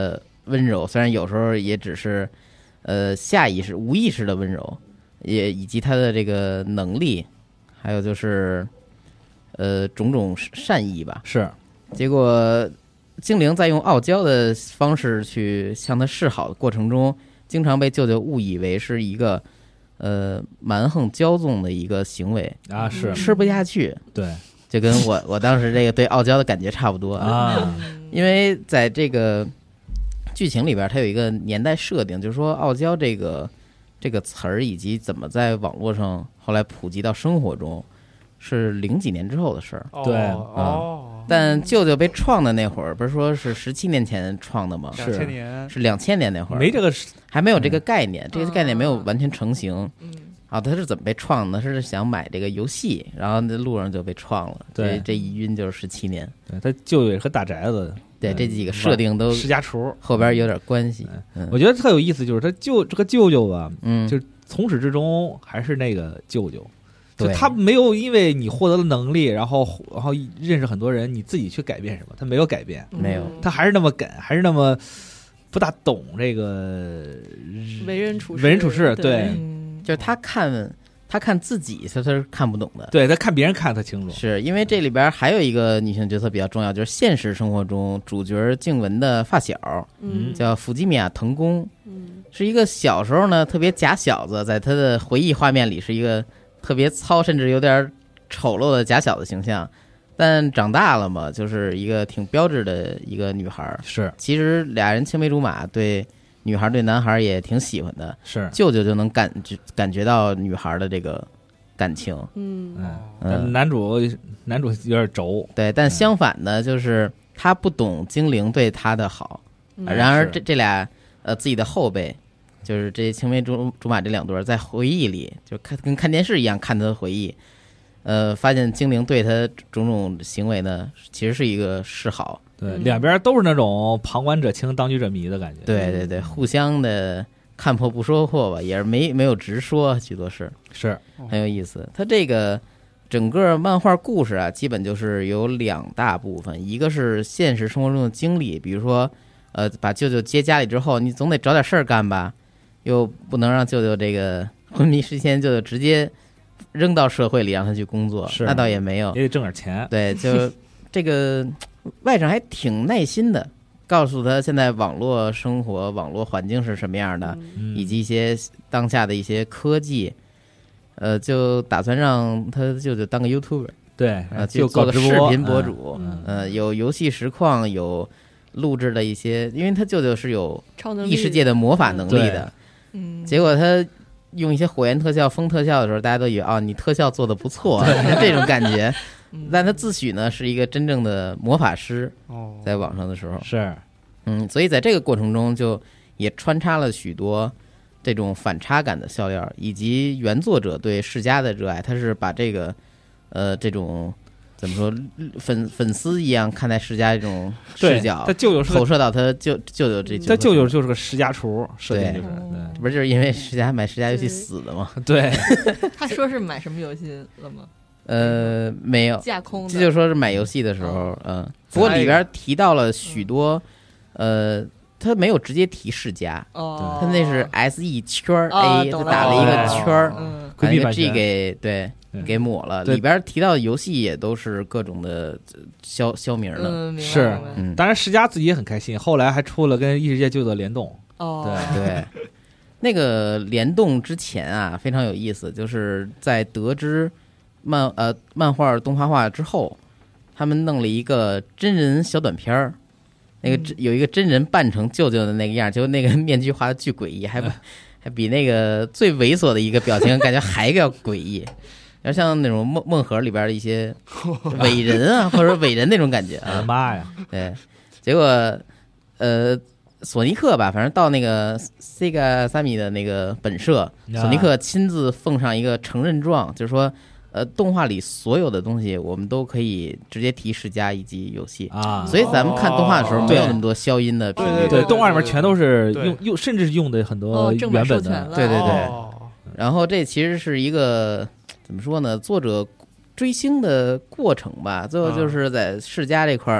温柔，虽然有时候也只是呃下意识、无意识的温柔，也以及他的这个能力，还有就是呃种种善意吧。 是， 结果精灵在用傲娇的方式去向他示好的过程中，经常被舅舅误以为是一个呃蛮横骄纵的一个行为啊，是吃不下去。 对， 就跟我我当时这个对傲娇的感觉差不多啊， 因为在这个剧情里边，它有一个年代设定，就是说傲娇这个这个词儿以及怎么在网络上后来普及到生活中，是零几年之后的事儿。 哦对哦， 但舅舅被创的那会儿，不是说是十七年前创的吗？ 两千年是两千年那会儿， 没这个还没有这个概念，这个概念没有完全成型。 嗯啊，他是怎么被创的？是想买这个游戏，然后那路上就被创了。 对这这一晕就是十七年。 对他舅舅也和大宅子， 对，这几个设定都世家厨后边有点关系。嗯， 我觉得特有意思，就是他舅这个舅舅吧， 嗯， 就从始至终还是那个舅舅。就对他没有因为你获得了能力，然后然后认识很多人，你自己去改变什么？他没有改变， 没有他还是那么梗，还是那么不大懂这个为人处事， 为人处事。 对， 对嗯就是他看他看自己，他他是看不懂的。 对，他看别人看他清楚。 是因为这里边还有一个女性角色比较重要，就是现实生活中主角静雯的发小， 嗯， 叫弗吉米亚藤宫， 嗯是一个小时候呢特别假小子，在他的回忆画面里是一个特别糙，甚至有点丑陋的假小子形象。但长大了嘛，就是一个挺标致的一个女孩。 是其实俩人青梅竹马，对女孩对男孩也挺喜欢的。 是， 舅舅就能感觉感觉到女孩的这个感情。 嗯嗯， 嗯但男主男主有点轴。 对，但相反呢，就是他不懂精灵对他的好。 嗯然而是这这俩呃自己的后辈，就是这青梅竹竹马这两对儿，在回忆里就看跟看电视一样看他的回忆，呃，发现精灵对他种种行为呢，其实是一个示好。 对， 嗯两边都是那种旁观者清，当局者迷的感觉。 对对对，互相的看破不说破吧，也是没没有直说许多事， 是很有意思。他这个整个漫画故事啊，基本就是有两大部分，一个是现实生活中的经历，比如说呃，把舅舅接家里之后，你总得找点事儿干吧，又不能让舅舅这个昏迷之前舅舅直接扔到社会里让他去工作， 是那倒也没有。 也得挣点钱。 对，就这个外甥还挺耐心的，告诉他现在网络生活、网络环境是什么样的， 嗯以及一些当下的一些科技。呃，就打算让他舅舅当个 YouTuber， 对， 呃， 就就做个搞直播视频博主， 嗯呃，有游戏实况，有录制的一些，因为他舅舅是有超能力异世界的魔法能力的， 嗯， 结果他用一些火焰特效、风特效的时候，大家都以为哦，你特效做的不错，是这种感觉。 嗯但他自诩呢是一个真正的魔法师， 哦， 在网上的时候， 是嗯，所以在这个过程中就也穿插了许多这种反差感的笑料，以及原作者对世家的热爱。他是把这个呃这种怎么说粉粉丝一样看待世家这种视角他舅舅是个， 投射到他舅舅舅这他舅舅就是个世家厨，设定对就是不是就是因为世家买世家游戏死的吗？ 对他说是买什么游戏了吗？ 呃，没有， 架空的， 这就说是买游戏的时候，嗯，不过里边提到了许多，呃，他没有直接提世家， 哦， 他那是 S E 圈儿哦 A，他懂了打了一个圈儿， 嗯把那个规避版 G 权给对嗯给抹了。 对里边提到的游戏也都是各种的呃消消名的， 嗯，明白是明白嗯， 当然世家自己也很开心，后来还出了跟异世界舅舅联动。 哦， 对。那个联动之前啊，非常有意思，就是在得知漫呃漫画动画化之后，他们弄了一个真人小短片儿，那个真有一个真人扮成舅舅的那个样儿，就那个面具画的巨诡异，还不还比那个最猥琐的一个表情感觉还要诡异，然后像那种梦梦盒里边的一些伟人啊，或者伟人那种感觉我的啊， 妈呀！ 对，结果呃。索尼克吧，反正到那个 Sega Sammy 的那个本社， 啊索尼克亲自奉上一个承认状，就是说，呃，动画里所有的东西我们都可以直接提世家以及游戏， 啊， 所以咱们看动画的时候哦没有那么多消音的频率。 对， 对对动画里面全都是对用用，甚至是用的很多哦，正版原本的。 授权了， 对对对哦然后这其实是一个怎么说呢？作者追星的过程吧，最后就是在世家这块儿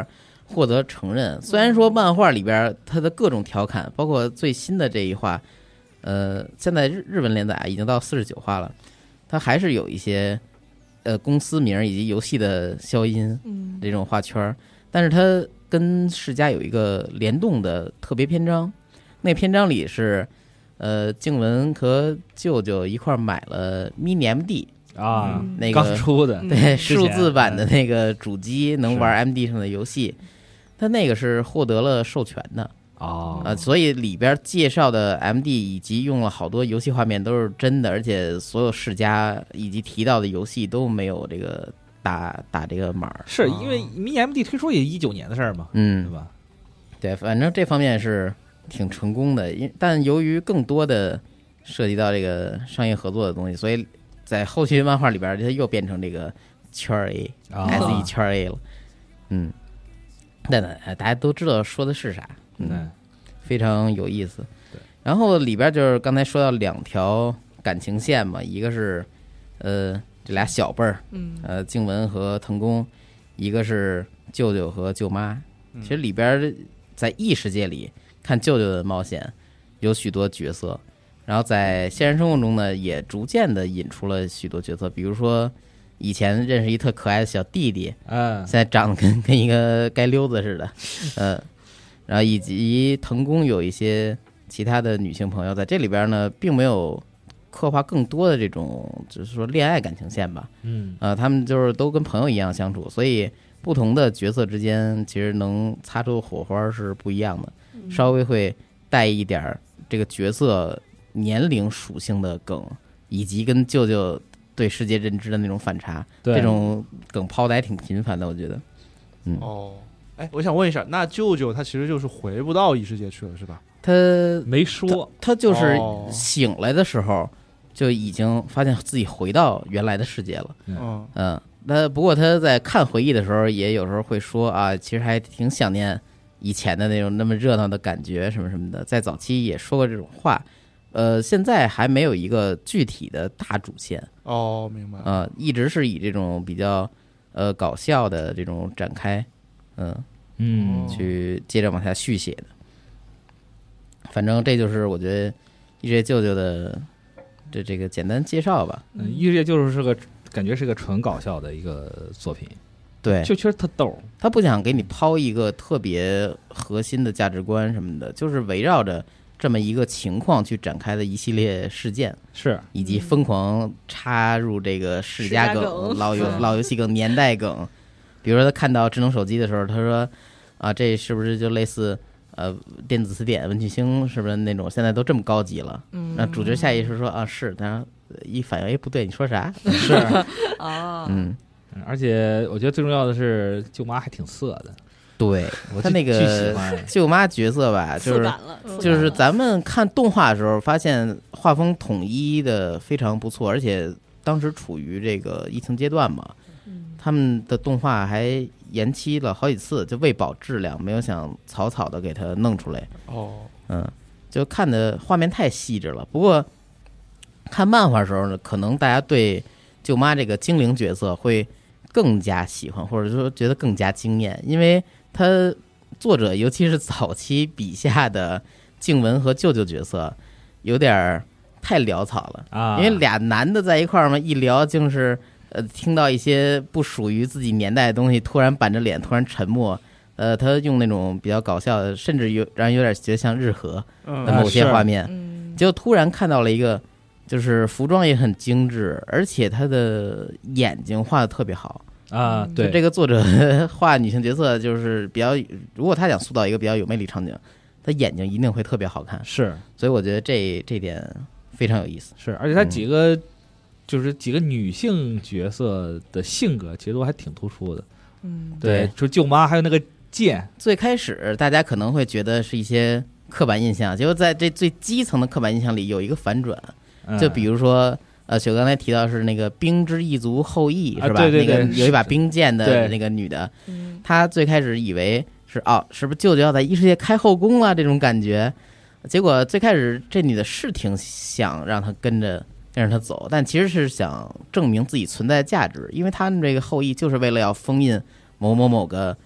获得承认。虽然说漫画里边它的各种调侃，包括最新的这一话，呃，现在日日文连载已经到四十九话了，它还是有一些呃公司名以及游戏的消音嗯这种画圈，但是它跟世嘉有一个联动的特别篇章，那篇章里是呃静雯和舅舅一块买了 mini M D。 啊， 那个刚出的， 嗯对， 之前数字版的那个主机能玩是 M D 上的游戏，它那个是获得了授权的哦啊、呃，所以里边介绍的 M D 以及用了好多游戏画面都是真的，而且所有世嘉以及提到的游戏都没有这个打打这个码。 是因为 mini M D 推出也一九年的事儿嘛，对嗯， 吧？ 对，反正这方面是挺成功的，因但由于更多的涉及到这个商业合作的东西，所以在后续漫画里边，它又变成这个圈 A、 啊 S E 圈 A 了。嗯，但大家都知道说的是啥，嗯， 嗯， 非常有意思。 对， 然后里边就是刚才说到两条感情线嘛，一个是呃这俩小辈儿， 嗯呃静雯和藤宫，一个是舅舅和舅妈。 嗯其实里边在异世界里看舅舅的冒险有许多角色，然后在现实生活中呢，也逐渐的引出了许多角色，比如说以前认识一特可爱的小弟弟， 嗯现在长得跟跟一个街溜子似的，呃，然后以及藤宫有一些其他的女性朋友，在这里边呢，并没有刻画更多的这种就是说恋爱感情线吧， 嗯呃，他们就是都跟朋友一样相处，所以不同的角色之间其实能擦出火花是不一样的，稍微会带一点这个角色年龄属性的梗，以及跟舅舅对世界认知的那种反差， 对这种梗抛的还挺频繁的，我觉得。嗯， 哦，哎，我想问一下，那舅舅他其实就是回不到异世界去了，是吧？ 他没说， 他就是哦醒来的时候就已经发现自己回到原来的世界了。 嗯嗯，那不过他在看回忆的时候，也有时候会说啊，其实还挺想念以前的那种那么热闹的感觉什么什么的，在早期也说过这种话。呃，现在还没有一个具体的大主线， 哦，明白。 呃，一直是以这种比较呃搞笑的这种展开，嗯、 嗯哦去接着往下续写的。反正这就是我觉得一这舅舅的这这个简单介绍吧。 嗯，异世界就是是个感觉是个纯搞笑的一个作品， 对， 就确实特逗， 他不想给你抛一个特别核心的价值观什么的，就是围绕着这么一个情况去展开的一系列事件， 是以及疯狂插入这个世家世家梗老游嗯老游戏梗、年代梗。比如说他看到智能手机的时候，他说啊，这是不是就类似呃电子词典、文曲星是不是那种现在都这么高级了？ 嗯， 那主角下意识说啊是，然后一反应哎不对，你说啥？ 是， 啊， 嗯， 嗯而且我觉得最重要的是舅妈还挺色的， 对我他那巨巨喜个欢舅妈角色吧，就是刺感了，刺就是感了咱们看动画的时候，发现画风统一的非常不错，而且当时处于这个疫情阶段嘛， 嗯他们的动画还延期了好几次，就为保质量，没有想草草的给它弄出来。 哦， 嗯，就看的画面太细致了。不过看漫画的时候呢，可能大家对舅妈这个精灵角色会更加喜欢，或者说觉得更加惊艳，因为他作者尤其是早期笔下的静雯和舅舅角色有点儿太潦草了啊， 因为俩男的在一块儿嘛，一聊竟是呃听到一些不属于自己年代的东西，突然板着脸，突然沉默。呃，他用那种比较搞笑的，甚至有让人有点觉得像日和的嗯某些画面， 嗯， 结果突然看到了一个，就是服装也很精致，而且他的眼睛画的特别好。 啊， 嗯对， 就这个作者画女性角色，就是比较，如果他想塑造一个比较有魅力场景，他眼睛一定会特别好看。 是所以我觉得这这点非常有意思。 是，而且他几个、就是几个女性角色的性格其实都还挺突出的， 嗯， 对， 对就舅妈还有那个剑， 最开始大家可能会觉得是一些刻板印象，结果在这最基层的刻板印象里有一个反转， 嗯就比如说。呃，雪刚才提到是那个冰之一族后裔啊是吧？ 对对对那个有一把冰剑的对那个女的， 嗯她最开始以为是哦，是不是舅舅要在异世界开后宫了这种感觉？结果最开始这女的是挺想让她跟着跟着她走，但其实是想证明自己存在的价值，因为他们这个后裔就是为了要封印某某某个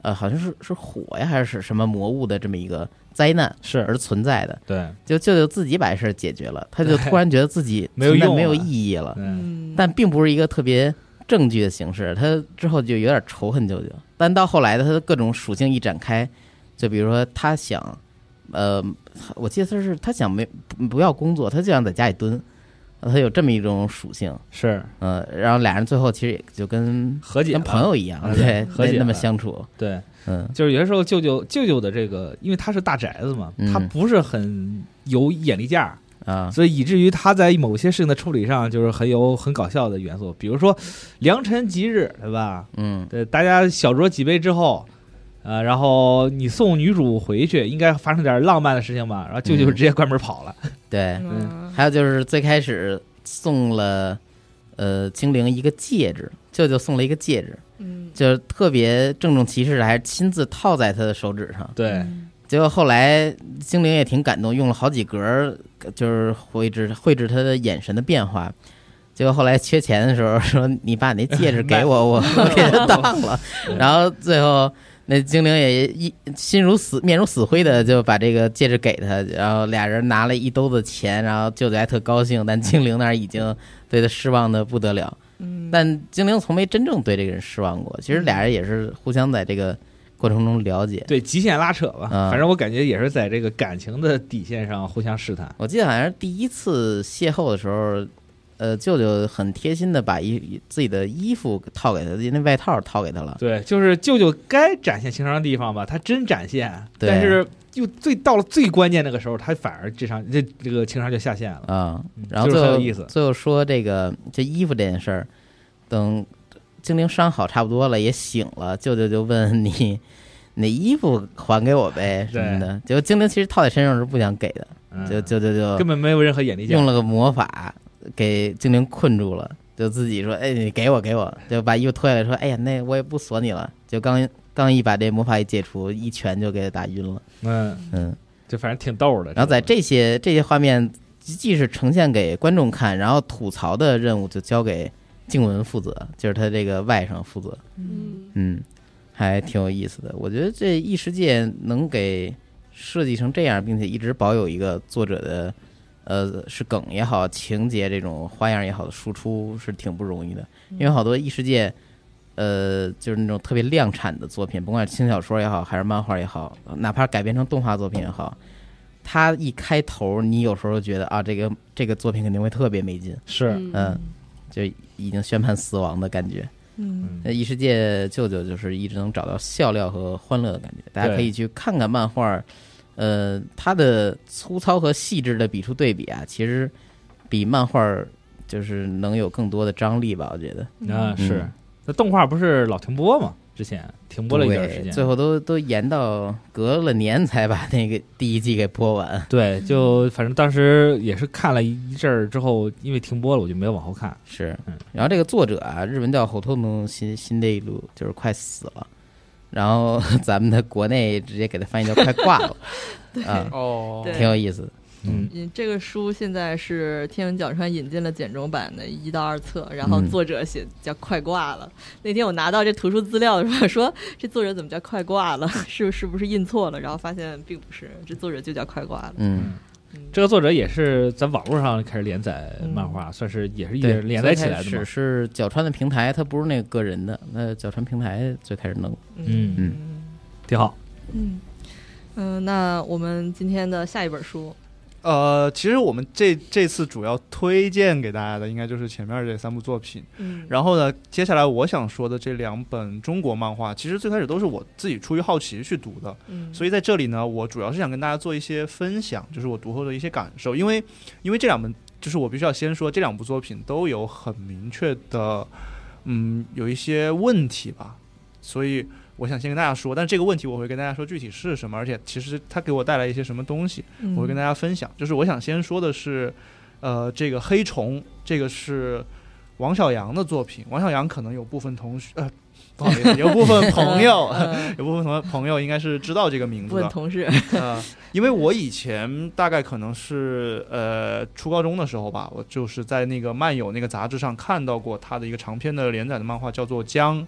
呃，好像是是火呀还是什么魔物的这么一个灾难是而存在的。 对， 就舅舅自己把这事儿解决了，他就突然觉得自己没有用了存在没有意义了， 嗯嗯， 但并不是一个特别正剧的形式。他之后就有点仇恨舅舅，但到后来的他的各种属性一展开，就比如说他想，呃，我记得他是他想没不要工作，他就想在家里蹲。他有这么一种属性， 是， 呃，然后俩人最后其实也就跟和解了跟朋友一样， 嗯对，那么和解了相处， 对， 嗯， 就是有些时候舅舅舅舅的这个，因为他是大宅子嘛， 嗯他不是很有眼力劲儿， 啊， 所以以至于他在某些事情的处理上就是很有很搞笑的元素，比如说良辰吉日，对吧？ 嗯， 对，大家小酌几杯之后，呃，然后你送女主回去，应该发生点浪漫的事情吧？然后舅舅嗯直接关门跑了。 对， 嗯还有就是最开始送了呃精灵一个戒指，舅舅送了一个戒指， 嗯， 就是特别郑重其事的，还是亲自套在他的手指上。 对， 嗯结果后来精灵也挺感动，用了好几格，就是绘制绘制他的眼神的变化。结果后来缺钱的时候说：“你把你那戒指给我，我我给他当了。”然后最后那精灵也一心如死面如死灰的就把这个戒指给他，然后俩人拿了一兜子钱，然后舅舅还特高兴，但精灵那儿已经对他失望的不得了。 嗯， 但精灵从没真正对这个人失望过，其实俩人也是互相在这个过程中了解。 对，极限拉扯吧， 啊反正我感觉也是在这个感情的底线上互相试探。 我记得好像是第一次邂逅的时候，呃，舅舅很贴心的把衣自己的衣服套给他，那外套套给他了。 对，就是舅舅该展现情商的地方吧，他真展现， 对但是又最到了最关键那个时候，他反而智商这这个情商就下线了。 啊、 嗯就是然后最后很有意思最后说这个这衣服这件事儿，等精灵伤好差不多了，也醒了，舅舅就问你，你那衣服还给我呗什么的。结果精灵其实套在身上是不想给的， 嗯就舅舅就根本没有任何眼力劲儿。 用了个魔法给精灵困住了，就自己说：“哎，你给我，给我！”就把衣服脱下来说：“哎呀，那我也不锁你了。”就刚刚一把这魔法一解除，一拳就给他打晕了。 嗯， 嗯， 就反正挺逗的。 然后在这些这些画面，既是呈现给观众看，然后吐槽的任务就交给静雯负责，就是他这个外甥负责。 嗯嗯，还挺有意思的。我觉得这异世界能给设计成这样，并且一直保有一个作者的。呃，是梗也好，情节这种花样也好的输出是挺不容易的，因为好多异世界，呃，就是那种特别量产的作品，甭管是轻小说也好，还是漫画也好，哪怕改编成动画作品也好，它一开头，你有时候觉得啊，这个这个作品肯定会特别没劲， 是嗯，就已经宣判死亡的感觉。 嗯那异世界舅舅就是一直能找到笑料和欢乐的感觉，大家可以去看看漫画。呃，它的粗糙和细致的笔触对比啊，其实比漫画就是能有更多的张力吧，我觉得。 啊，是嗯。 那动画不是老停播嘛？之前停播了一段时间， 对最后都都延到隔了年才把那个第一季给播完。 对，就反正当时也是看了一阵儿之后，因为停播了，我就没有往后看。 是嗯， 然后这个作者啊，日文叫后头の新新内路，就是快死了。然后咱们的国内直接给它翻译叫快挂了，啊， 哦对挺有意思的。 嗯， 嗯，这个书现在是天文角川引进了简中版的一到二册，然后作者写叫快挂了。那天我拿到这图书资料的时候，说这作者怎么叫快挂了？是是不是印错了？然后发现并不是，这作者就叫快挂了。 嗯， 这个作者也是在网络上开始连载漫画，算是也是一对， 直连载起来的嘛最开始。是角川的平台，它不是那个个人的，那角川平台最开始弄。 嗯嗯挺好。 嗯嗯，那我们今天的下一本书， 呃，其实我们这这次主要推荐给大家的，应该就是前面这三部作品。 嗯， 然后呢，接下来我想说的这两本中国漫画，其实最开始都是我自己出于好奇去读的， 嗯， 所以在这里呢，我主要是想跟大家做一些分享，就是我读后的一些感受。因为因为这两本，就是我必须要先说，这两部作品都有很明确的，嗯，有一些问题吧，所以我想先跟大家说，但这个问题我会跟大家说具体是什么，而且其实它给我带来一些什么东西，我会跟大家分享。就是我想先说的是，呃，这个黑虫，这个是王小阳的作品。王小阳可能有部分同学，呃，不好意思，有部分朋友，有部分同朋友应该是知道这个名字的。 问同事， 呃，因为我以前大概可能是呃初高中的时候吧，我就是在那个漫友那个杂志上看到过他的一个长篇的连载的漫画，叫做《江》。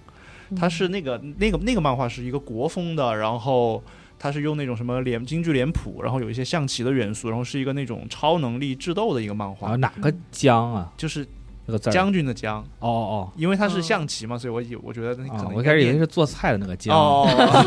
它是那个那个那个漫画是一个国风的，然后它是用那种什么脸京剧脸谱，然后有一些象棋的元素，然后是一个那种超能力智斗的一个漫画。 啊，哪个将啊？ 就是那个字将军的将。 哦哦， 因为它是象棋嘛，所以我以我觉得那可能、 哦、我开始以为是做菜的那个将。 哦，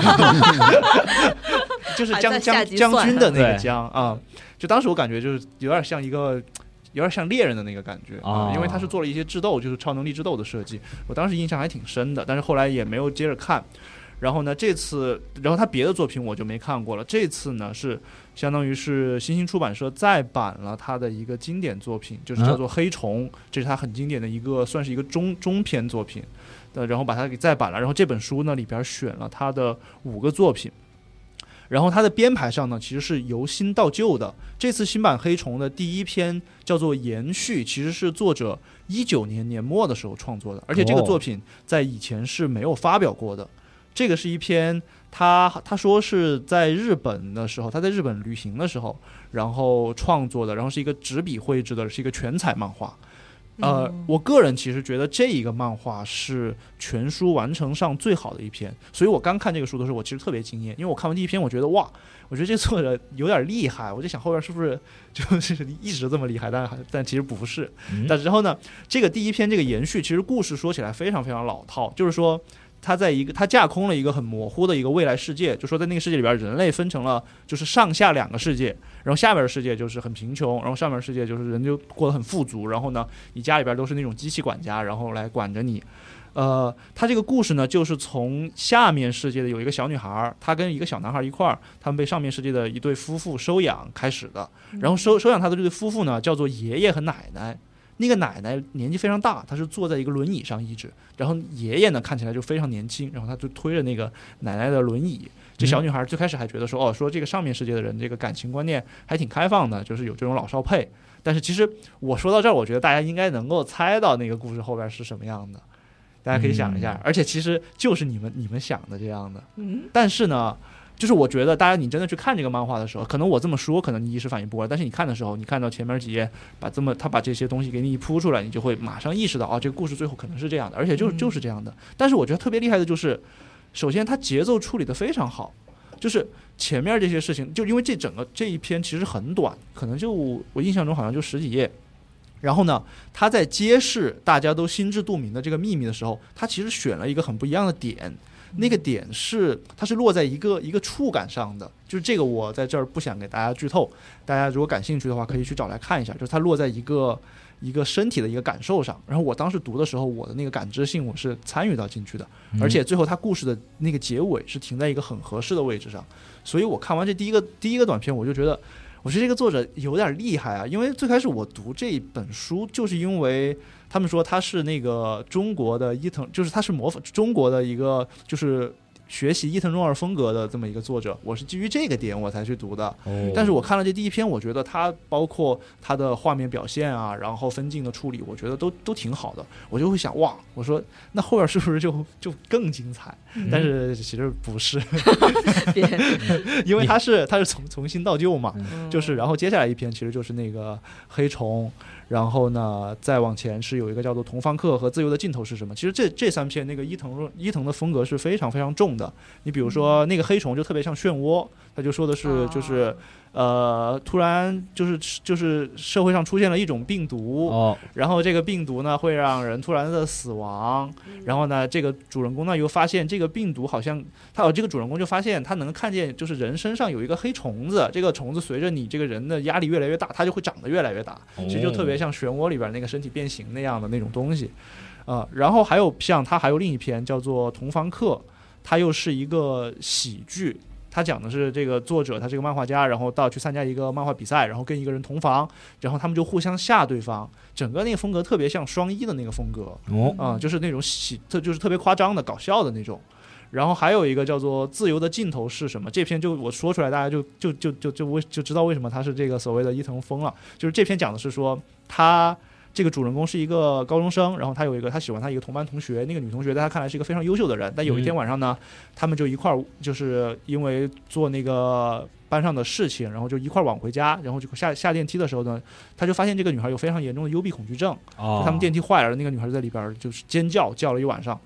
就是将将将军的那个将啊。就当时我感觉就是有点像一个。有点像猎人的那个感觉啊、 哦， 因为他是做了一些智斗，就是超能力智斗的设计，我当时印象还挺深的，但是后来也没有接着看。然后呢，这次，然后他别的作品我就没看过了。这次呢是相当于是新兴出版社再版了他的一个经典作品，就是叫做《黑虫》，嗯、这是他很经典的一个，算是一个中中篇作品的，然后把它给再版了。然后这本书呢里边选了他的五个作品。然后它的编排上呢，其实是由新到旧的。这次新版《黑虫》的第一篇叫做《延续》，其实是作者一九年年末的时候创作的，而且这个作品在以前是没有发表过的。这个是一篇他他说是在日本的时候，他在日本旅行的时候，然后创作的，然后是一个纸笔绘制的，是一个全彩漫画。呃，我个人其实觉得这一个漫画是全书完成上最好的一篇，所以我刚看这个书的时候，我其实特别惊艳，因为我看完第一篇，我觉得哇，我觉得这作者有点厉害，我就想后边是不是就是一直这么厉害，但但其实不是。 嗯、 但然后呢，这个第一篇这个延续，其实故事说起来非常非常老套，就是说。他在一个他架空了一个很模糊的一个未来世界，就说在那个世界里边，人类分成了就是上下两个世界，然后下边的世界就是很贫穷，然后上面的世界就是人就过得很富足，然后呢，你家里边都是那种机器管家，然后来管着你。呃，他这个故事呢，就是从下面世界的有一个小女孩，她跟一个小男孩一块儿，他们被上面世界的一对夫妇收养开始的，然后收收养他的这对夫妇呢，叫做爷爷和奶奶。那个奶奶年纪非常大，她是坐在一个轮椅上一直，然后爷爷呢看起来就非常年轻，然后他就推着那个奶奶的轮椅。这小女孩最开始还觉得说，哦，说这个上面世界的人这个感情观念还挺开放的，就是有这种老少配。但是其实我说到这儿，我觉得大家应该能够猜到那个故事后边是什么样的，大家可以想一下。而且其实就是你们你们想的这样的。但是呢。就是我觉得大家你真的去看这个漫画的时候，可能我这么说可能你一时反应不过来，但是你看的时候，你看到前面几页把这么他把这些东西给你一铺出来，你就会马上意识到哦，这个故事最后可能是这样的，而且就就是这样的。但是我觉得特别厉害的就是，首先它节奏处理得非常好，就是前面这些事情，就因为这整个这一篇其实很短，可能就我印象中好像就十几页。然后呢，他在揭示大家都心知肚明的这个秘密的时候，他其实选了一个很不一样的点。那个点是它是落在一个一个触感上的，就是这个我在这儿不想给大家剧透，大家如果感兴趣的话可以去找来看一下，就是它落在一个一个身体的一个感受上。然后我当时读的时候，我的那个感知性我是参与到进去的，而且最后它故事的那个结尾是停在一个很合适的位置上，所以我看完这第一个第一个短片，我就觉得我觉得这个作者有点厉害啊。因为最开始我读这本书就是因为他们说他是那个中国的伊藤，就是他是模仿中国的一个就是学习伊藤润二风格的这么一个作者，我是基于这个点我才去读的。 哦、 但是我看了这第一篇，我觉得它包括它的画面表现啊，然后分镜的处理，我觉得都都挺好的。我就会想，哇，我说那后边是不是就就更精彩？嗯、但是其实不是，因为它是它是从从新到旧嘛，嗯、就是然后接下来一篇其实就是那个黑虫。然后呢，再往前是有一个叫做《同房客》和《自由的尽头是什么》。其实这这三篇那个伊藤伊藤的风格是非常非常重的。你比如说那个黑虫就特别像漩涡，他就说的是就是呃突然就是就是社会上出现了一种病毒， 哦， 然后这个病毒呢会让人突然的死亡，然后呢这个主人公呢又发现这个病毒好像他有这个主人公就发现他能看见就是人身上有一个黑虫子，这个虫子随着你这个人的压力越来越大，它就会长得越来越大，其实就特别像漩涡里边那个身体变形那样的那种东西，呃，然后还有像他还有另一篇叫做《同房客》，它又是一个喜剧。他讲的是这个作者，他是个漫画家，然后到去参加一个漫画比赛，然后跟一个人同房，然后他们就互相吓对方，整个那个风格特别像双一的那个风格， 哦， 啊、呃，就是那种喜，特就是特别夸张的搞笑的那种。然后还有一个叫做《自由的尽头是什么》，这篇就我说出来，大家就就就就就就就知道为什么他是这个所谓的伊藤风了。就是这篇讲的是说他。这个主人公是一个高中生，然后他有一个他喜欢他一个同班同学，那个女同学在他看来是一个非常优秀的人，但有一天晚上呢，他们就一块儿就是因为做那个班上的事情，然后就一块儿往回家，然后就下下电梯的时候呢，他就发现这个女孩有非常严重的幽闭恐惧症， 哦， 就他们电梯坏了，那个女孩在里边就是尖叫叫了一晚上。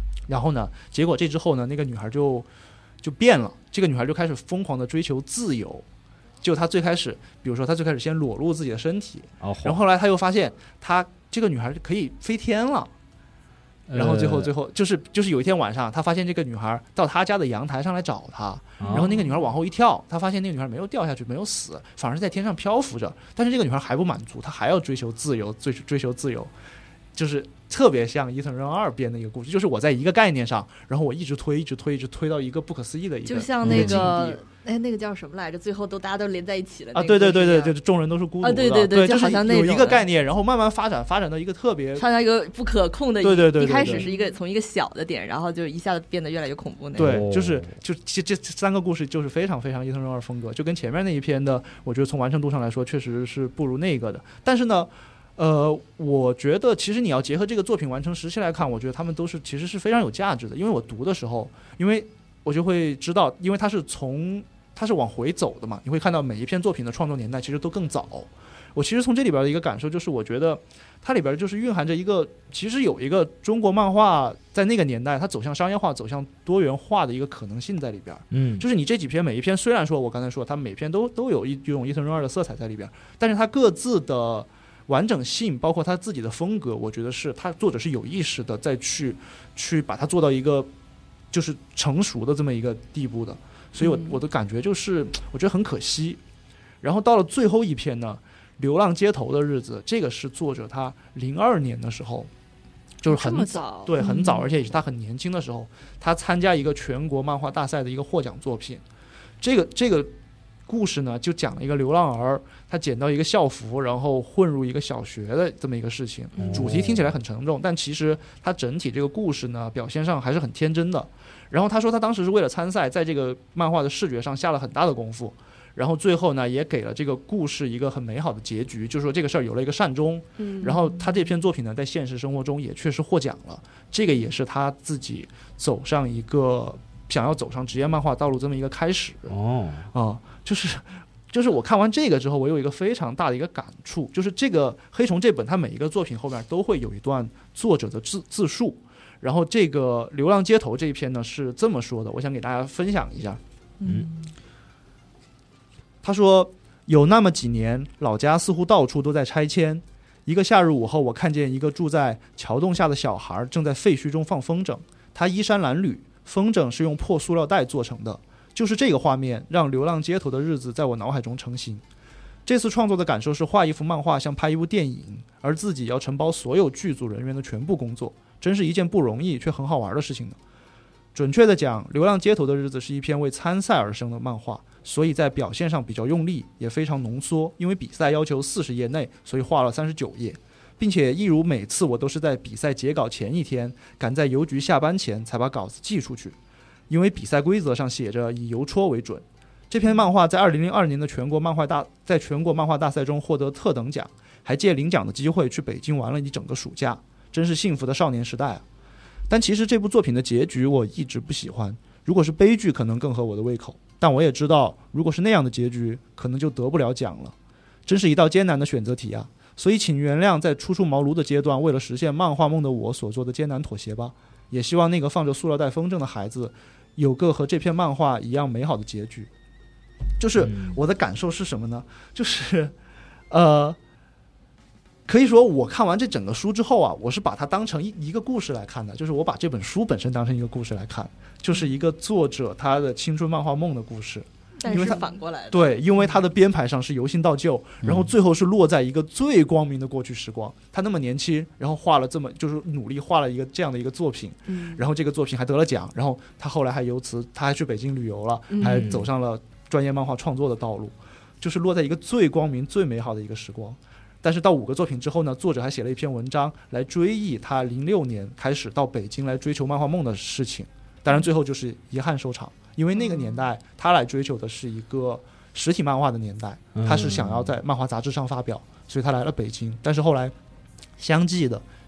然后呢，结果这之后呢，那个女孩就就变了，这个女孩就开始疯狂的追求自由。就她最开始，比如说她最开始先裸露自己的身体， 哦， 然后后来她又发现她这个女孩可以飞天了。然后最后最后就是就是有一天晚上，他发现这个女孩到他家的阳台上来找他，然后那个女孩往后一跳，他发现那个女孩没有掉下去，没有死，反而是在天上漂浮着。但是这个女孩还不满足，她还要追求自由，追追求自由，就是特别像伊藤润二编的一个故事，就是我在一个概念上，然后我一直推，一直推，一直推到一个不可思议的一个， 就像那境个地。 哎，那个叫什么来着？最后都大家都连在一起了啊！对对对对，就是众人都是孤独的， 啊、对对对， 就好像那种有一个概念，然后慢慢发展，发展到一个特别， 发展一个不可控的， 对对 对, 对, 对, 对， 一开始是一个从一个小的点，然后就一下子变得越来越恐怖那种。对，就是就这这三个故事就是非常非常伊藤润二风格，就跟前面那一篇的，我觉得从完成度上来说，确实是不如那个的。但是呢，呃，我觉得其实你要结合这个作品完成时期来看，我觉得他们都是其实是非常有价值的。因为我读的时候，因为我就会知道，因为它是从它是往回走的嘛，你会看到每一篇作品的创作年代其实都更早。我其实从这里边的一个感受就是，我觉得它里边就是蕴含着一个，其实有一个中国漫画在那个年代它走向商业化、走向多元化的一个可能性在里边。 嗯， 就是你这几篇每一篇，虽然说我刚才说它每篇都都有一种伊藤润二的色彩在里边，但是它各自的完整性，包括他自己的风格，我觉得是他作者是有意识的再去去把它做到一个就是成熟的这么一个地步的。所以我我的感觉就是我觉得很可惜。然后到了最后一篇呢，流浪街头的日子，这个是作者他零二年的时候，就是很早， 对，很早，而且也是他很年轻的时候，他参加一个全国漫画大赛的一个获奖作品。这个这个故事呢，就讲了一个流浪儿，他捡到一个校服，然后混入一个小学的这么一个事情。主题听起来很沉重，但其实他整体这个故事呢，表现上还是很天真的。然后他说他当时是为了参赛，在这个漫画的视觉上下了很大的功夫，然后最后呢也给了这个故事一个很美好的结局，就是说这个事儿有了一个善终。然后他这篇作品呢在现实生活中也确实获奖了，这个也是他自己走上一个想要走上职业漫画道路这么一个开始。 哦啊，就是就是我看完这个之后，我有一个非常大的一个感触，就是这个黑虫这本它每一个作品后面都会有一段作者的自自述。然后这个流浪街头这一篇呢是这么说的，我想给大家分享一下。 嗯， 他说有那么几年，老家似乎到处都在拆迁。一个夏日午后，我看见一个住在桥洞下的小孩正在废墟中放风筝，他衣衫褴褛，风筝是用破塑料袋做成的。就是这个画面让流浪街头的日子在我脑海中成型。这次创作的感受是画一幅漫画像拍一部电影，而自己要承包所有剧组人员的全部工作，真是一件不容易却很好玩的事情呢。准确的讲，流浪街头的日子是一篇为参赛而生的漫画，所以在表现上比较用力，也非常浓缩。因为比赛要求四十页内，所以画了三十九页，并且一如每次我都是在比赛截稿前一天，赶在邮局下班前才把稿子寄出去，因为比赛规则上写着以邮戳为准。这篇漫画在二零零二年的全国漫画大在全国漫画大赛中获得特等奖，还借领奖的机会去北京玩了一整个暑假，真是幸福的少年时代啊！但其实这部作品的结局我一直不喜欢，如果是悲剧可能更合我的胃口，但我也知道如果是那样的结局可能就得不了奖了，真是一道艰难的选择题啊！所以请原谅在初出茅庐的阶段为了实现漫画梦的我所做的艰难妥协吧，也希望那个放着塑料袋风筝的孩子有个和这篇漫画一样美好的结局。就是我的感受是什么呢？就是呃可以说我看完这整个书之后啊，我是把它当成一一个故事来看的，就是我把这本书本身当成一个故事来看，就是一个作者他的青春漫画梦的故事。 但是反过来的， 对，因为他的编排上是由新到旧，然后最后是落在一个最光明的过去时光。他那么年轻，然后画了这么就是努力画了一个这样的一个作品，然后这个作品还得了奖，然后他后来还由此他还去北京旅游了，还走上了专业漫画创作的道路，就是落在一个最光明最美好的一个时光。但是到五个作品之后呢，作者还写了一篇文章来追忆他零六年开始到北京来追求漫画梦的事情，当然最后就是遗憾收场，因为那个年代他来追求的是一个实体漫画的年代，他是想要在漫画杂志上发表，所以他来了北京。但是后来相继的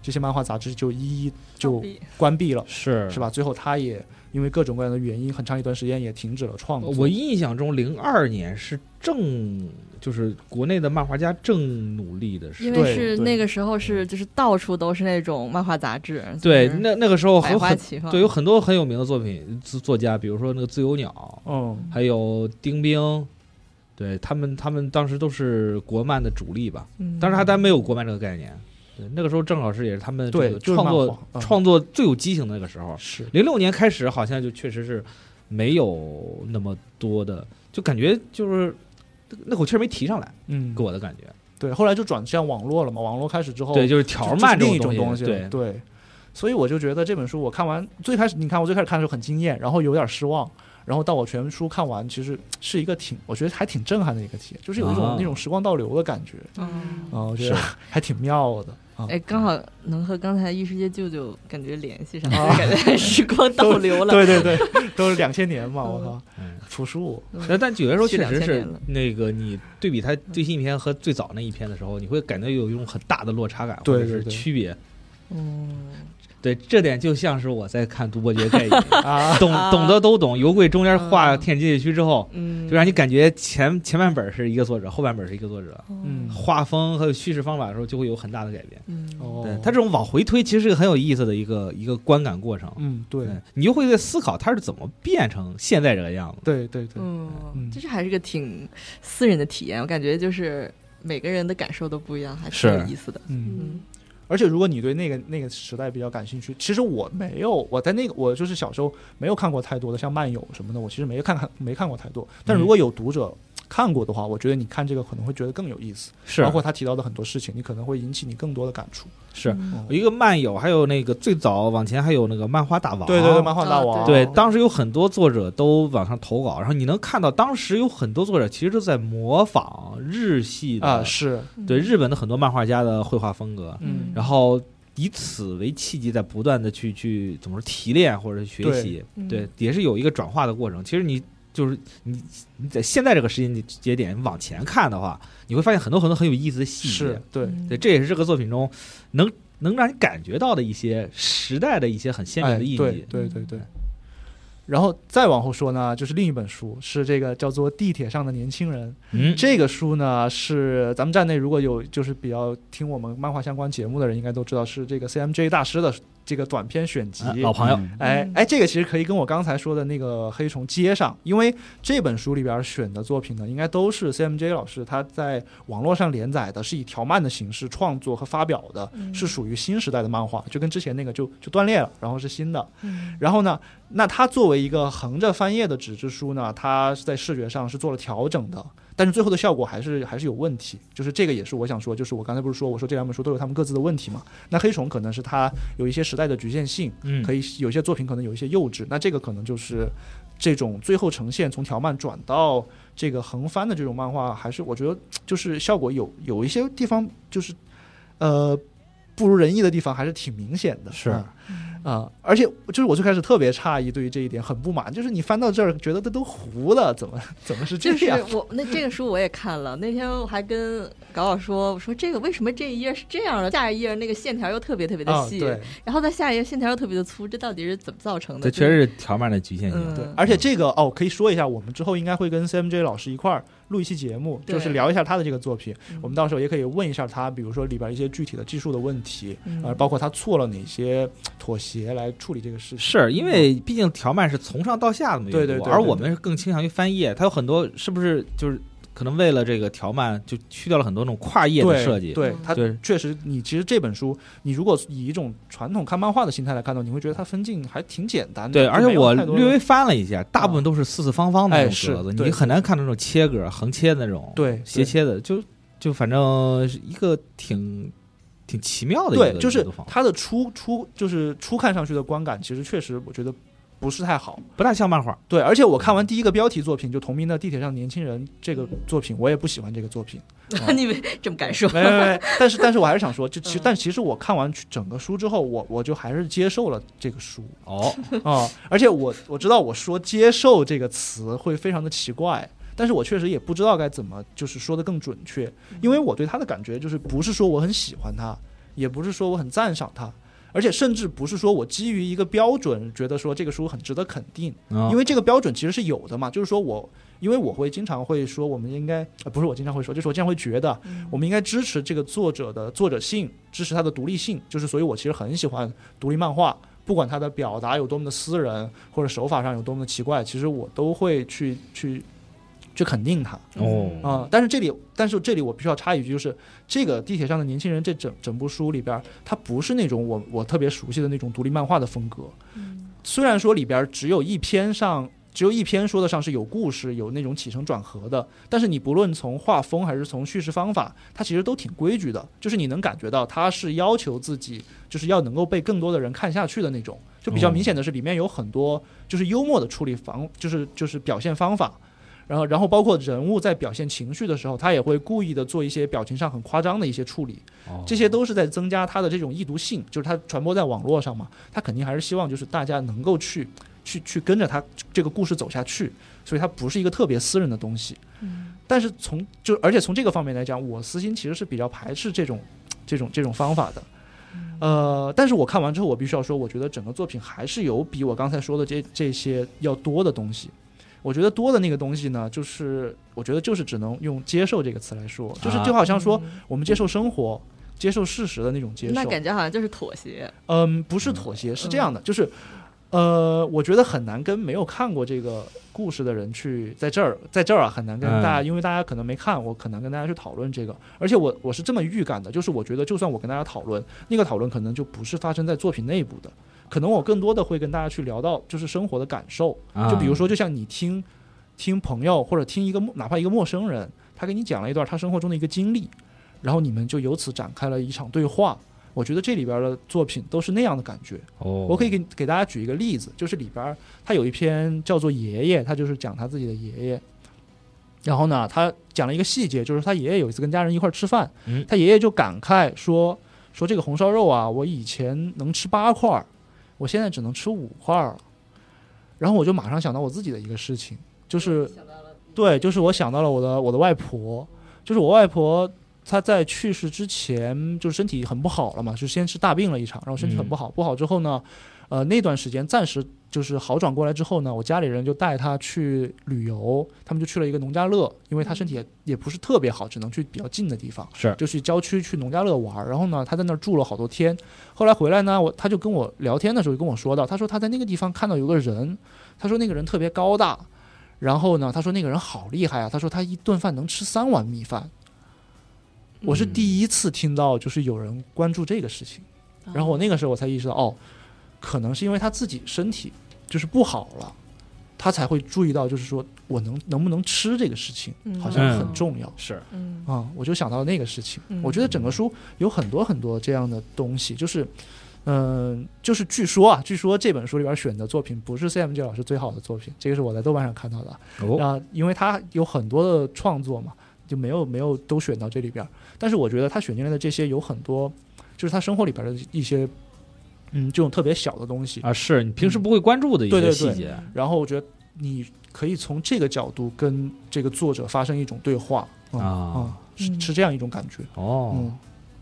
这些漫画杂志就一一就关闭了， 是是吧？最后他也因为各种各样的原因，很长一段时间也停止了创作。 我印象中，零二年是正就是国内的漫画家正努力的时候， 因为是那个时候是就是到处都是那种漫画杂志， 对，那那个时候百花齐放， 对，有很多很有名的作品作家，比如说那个自由鸟， 嗯， 还有丁冰。对他们，他们当时都是国漫的主力吧。 嗯， 当时还单没有国漫这个概念。对，那个时候正好是也是他们这个创作、 嗯、 创作最有激情的那个时候。 是零六年开始，好像就确实是没有那么多的，就感觉就是那口气没提上来。 嗯， 给我的感觉。 对，后来就转向网络了嘛。网络开始之后， 对，就是条漫这种东西。 对对，所以我就觉得这本书我看完，最开始你看我最开始看的时候很惊艳，然后有点失望。然后到我全书看完，其实是一个挺，我觉得还挺震撼的一个体验，就是有一种、啊、那种时光倒流的感觉， 嗯， 啊，我觉得还挺妙的。 哎，刚好能和刚才异世界舅舅感觉联系上，啊、感觉时光倒流了。 对对对，都是两千年嘛，我靠，朴树。 但但有的时候确实是那个，你对比他最新一篇和最早那一篇的时候，你会感觉有一种很大的落差感， 对对或者是区别。 嗯。 对，这点就像是我在看《独伯爵盖伊》啊，懂懂得都懂。油柜中间画天阶区之后， 嗯， 就让你感觉前前半本是一个作者，后半本是一个作者， 嗯， 画风和叙事方法的时候就会有很大的改变。 嗯， 对，他这种往回推其实是个很有意思的一个一个观感过程。 嗯，对， 对你就会在思考他是怎么变成现在这个样子。 对对对， 嗯，这是还是个挺私人的体验，我感觉就是每个人的感受都不一样，还是挺有意思的。 嗯。嗯，而且如果你对那个那个时代比较感兴趣，其实我没有，我在那个我就是小时候没有看过太多的像漫友什么的，我其实没看看没看过太多。但如果有读者看过的话，我觉得你看这个可能会觉得更有意思， 是包括他提到的很多事情，你可能会引起你更多的感触。 是、嗯、一个漫友，还有那个最早往前还有那个漫画大王， 对对对，漫画大王， 对，当时有很多作者都往上投稿，然后你能看到当时有很多作者其实都在模仿日系的啊，是对日本的很多漫画家的绘画风格， 嗯， 然后以此为契机，在不断的去去怎么说提炼或者学习，对，对，也是有一个转化的过程。其实你就是你你在现在这个时间节点往前看的话，你会发现很多很多很有意思的细节。 是，对对，这也是这个作品中能能让你感觉到的一些时代的一些很鲜明的意义。 哎、对对对对。然后再往后说呢，就是另一本书，是这个叫做《地铁上的年轻人》。 嗯， 这个书呢是咱们站内如果有就是比较听我们漫画相关节目的人，应该都知道是这个 C M J 大师的这个短篇选集， 啊、老朋友。 哎哎，这个其实可以跟我刚才说的那个黑虫接上，因为这本书里边选的作品呢，应该都是 C M J 老师他在网络上连载的，是以条漫的形式创作和发表的， 嗯、 是属于新时代的漫画，就跟之前那个就就断裂了，然后是新的。 嗯、 然后呢，那它作为一个横着翻页的纸质书呢，它在视觉上是做了调整的。但是最后的效果还是还是有问题，就是这个也是我想说，就是我刚才不是说我说这两本书都有他们各自的问题嘛？那黑虫可能是它有一些时代的局限性， 嗯， 可以有些作品可能有一些幼稚，那这个可能就是这种最后呈现从条漫转到这个横翻的这种漫画，还是我觉得就是效果有有一些地方就是呃不如人意的地方还是挺明显的， 是。 啊、呃，而且就是我最开始特别诧异，对于这一点很不满，就是你翻到这儿觉得这都糊了，怎么怎么是这样？ 就是我那这个书我也看了，那天我还跟搞搞说，我说这个为什么这一页是这样的，下一页那个线条又特别特别的细， 啊、对， 然后在下一页线条又特别的粗，这到底是怎么造成的？ 这确实是条漫的局限性。 嗯、 对，而且这个哦，可以说一下，我们之后应该会跟 C M J 老师一块儿录一期节目，就是聊一下他的这个作品。我们到时候也可以问一下他，比如说里边一些具体的技术的问题， 嗯、 呃，包括他做了哪些妥协来处理这个事情。 是因为毕竟条漫是从上到下的嘛， 对对 对, 对, 对， 而我们是更倾向于翻页，它有很多是不是就是可能为了这个条漫就去掉了很多那种跨页的设计。 对，对它确实，你其实这本书，你如果以一种传统看漫画的心态来看到，你会觉得它分镜还挺简单的。 对，而且我略微翻了一下，大部分都是四四方方的那种格子， 哎、 你很难看到那种切格、横切的那种， 对， 斜切的，就就反正是一个挺。挺奇妙的一个， 对，就是它的初初就是初看上去的观感，其实确实我觉得不是太好， 不太像漫画。 对，而且我看完第一个标题作品就同名的《地铁上年轻人》这个作品，我也不喜欢这个作品。 嗯、你没这么敢说？ 没没没，但是但是我还是想说，就其实、嗯、但其实我看完整个书之后，我我就还是接受了这个书。 哦啊、嗯，而且我我知道我说接受这个词会非常的奇怪。但是我确实也不知道该怎么就是说的更准确，因为我对他的感觉就是不是说我很喜欢他， 也不是说我很赞赏它，而且甚至不是说我基于一个标准觉得说这个书很值得肯定， 哦、 因为这个标准其实是有的嘛，就是说我因为我会经常会说我们应该、呃、不是我经常会说，就是我经常会觉得我们应该支持这个作者的作者性，支持他的独立性，就是所以我其实很喜欢独立漫画，不管他的表达有多么的私人或者手法上有多么的奇怪，其实我都会去去去肯定它哦啊、呃。但是这里，但是这里我必须要插一句，就是这个地铁上的年轻人这整整部书里边，它不是那种我我特别熟悉的那种独立漫画的风格。 嗯、 虽然说里边只有一篇上。只有一篇说得上是有故事有那种起承转合的，但是你不论从画风还是从叙事方法，它其实都挺规矩的，就是你能感觉到它是要求自己就是要能够被更多的人看下去的那种。就比较明显的是里面有很多就是幽默的处理方就是就是表现方法，然后然后包括人物在表现情绪的时候，他也会故意的做一些表情上很夸张的一些处理，这些都是在增加它的这种易读性，就是它传播在网络上嘛，它肯定还是希望就是大家能够去去去跟着他这个故事走下去，所以它不是一个特别私人的东西。 嗯， 但是从就而且从这个方面来讲，我私心其实是比较排斥这种这种这种方法的。呃，但是我看完之后，我必须要说，我觉得整个作品还是有比我刚才说的这这些要多的东西。我觉得多的那个东西呢，就是我觉得就是只能用接受这个词来说，就是就好像说我们接受生活、接受事实的那种接受。 那感觉好像就是妥协。 嗯，不是妥协，是这样的，就是。呃，我觉得很难跟没有看过这个故事的人去在这儿，在这儿啊，很难跟大家，因为大家可能没看，我很难跟大家去讨论这个。而且我我是这么预感的，就是我觉得就算我跟大家讨论，那个讨论可能就不是发生在作品内部的，可能我更多的会跟大家去聊到就是生活的感受，就比如说，就像你听听朋友或者听一个哪怕一个陌生人，他给你讲了一段他生活中的一个经历，然后你们就由此展开了一场对话。我觉得这里边的作品都是那样的感觉。 哦， 我可以给给大家举一个例子，就是里边他有一篇叫做《爷爷》，他就是讲他自己的爷爷。然后呢，他讲了一个细节，就是他爷爷有一次跟家人一块吃饭， 嗯， 他爷爷就感慨说说这个红烧肉啊，我以前能吃八块，我现在只能吃五块了。然后我就马上想到我自己的一个事情，就是对，就是我想到了我的我的外婆，就是我外婆。他在去世之前就是身体很不好了嘛，就先是大病了一场，然后身体很不好，嗯、不好之后呢，呃那段时间暂时就是好转过来之后呢，我家里人就带他去旅游，他们就去了一个农家乐，因为他身体 也, 也不是特别好，只能去比较近的地方， 是就去郊区去农家乐玩。然后呢，他在那儿住了好多天，后来回来呢，我他就跟我聊天的时候就跟我说到，他说他在那个地方看到有个人，他说那个人特别高大，然后呢，他说那个人好厉害啊，他说他一顿饭能吃三碗米饭。我是第一次听到就是有人关注这个事情，嗯、然后我那个时候我才意识到，哦，可能是因为他自己身体就是不好了，他才会注意到，就是说我能能不能吃这个事情，好像很重要。 嗯、是， 嗯啊，我就想到那个事情。 嗯、 我觉得整个书有很多很多这样的东西，就是，嗯、呃，就是据说啊，据说这本书里边选的作品不是 C M J 老师最好的作品，这个是我在豆瓣上看到的。 哦、 啊，因为他有很多的创作嘛。就没有没有都选到这里边，但是我觉得他选进来的这些有很多，就是他生活里边的一些，嗯，这种特别小的东西啊，是你平时不会关注的一些细节。 对对对，然后我觉得你可以从这个角度跟这个作者发生一种对话、嗯、 啊、 嗯，是是这样一种感觉。 哦， 嗯，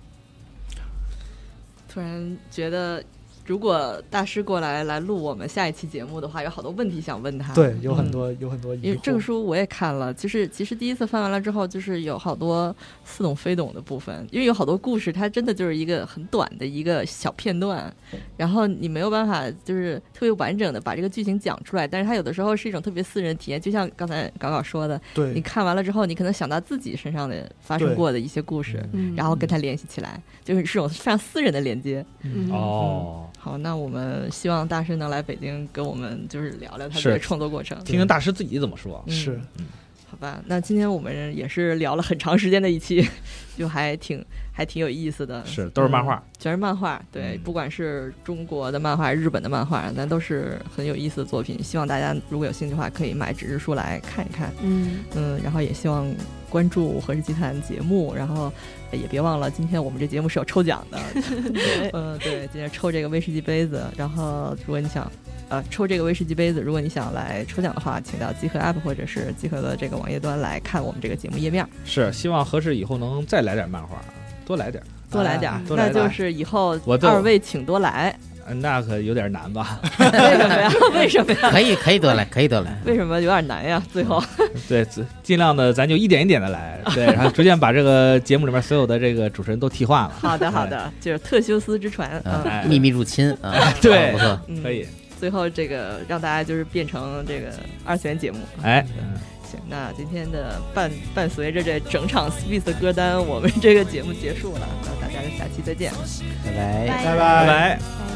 突然觉得。如果大师过来来录我们下一期节目的话，有好多问题想问他。 对，有很多、嗯、有很多疑惑。 因为这个书我也看了，就是其实第一次翻完了之后，就是有好多似懂非懂的部分，因为有好多故事它真的就是一个很短的一个小片段，然后你没有办法就是特别完整的把这个剧情讲出来，但是它有的时候是一种特别私人体验，就像刚才稿稿说的， 对，你看完了之后，你可能想到自己身上的发生过的一些故事，然后跟它联系起来，就是这种非常私人的连接。 嗯、哦。 好，那我们希望大师能来北京跟我们就是聊聊他的创作过程， 听听大师自己怎么说。 嗯、 是、 嗯，好吧。那今天我们也是聊了很长时间的一期，就还挺还挺有意思的。 是，都是漫画， 嗯、全是漫画。对、嗯，不管是中国的漫画、日本的漫画，咱都是很有意思的作品。希望大家如果有兴趣的话，可以买纸质书来看一看。 嗯嗯，然后也希望关注和氏集团节目，然后也别忘了今天我们这节目是有抽奖的。对，嗯，对，今天抽这个威士忌杯子，然后如果你想呃抽这个威士忌杯子，如果你想来抽奖的话，请到集合 App 或者是集合的这个网页端来看我们这个节目页面。 是，希望和氏以后能再来点漫画，多来点。 多来点儿， 多来点儿那就是以后我都二位请多来。 那可有点难吧？ 为什么呀？为什么呀？ 可以可以多来，可以多来。 为什么有点难呀？最后， 对，尽量的咱就一点一点的来，对，然后逐渐把这个节目里面所有的这个主持人都替换了。 好的好的，就是特修斯之船啊， 嗯，秘密入侵啊， 对不错， 嗯可以。 最后这个让大家就是变成这个二次元节目。 哎， 行，那今天的伴伴随着这整场 Space 的歌单，我们这个节目结束了，那大家下期再见， 拜拜。 拜拜拜拜。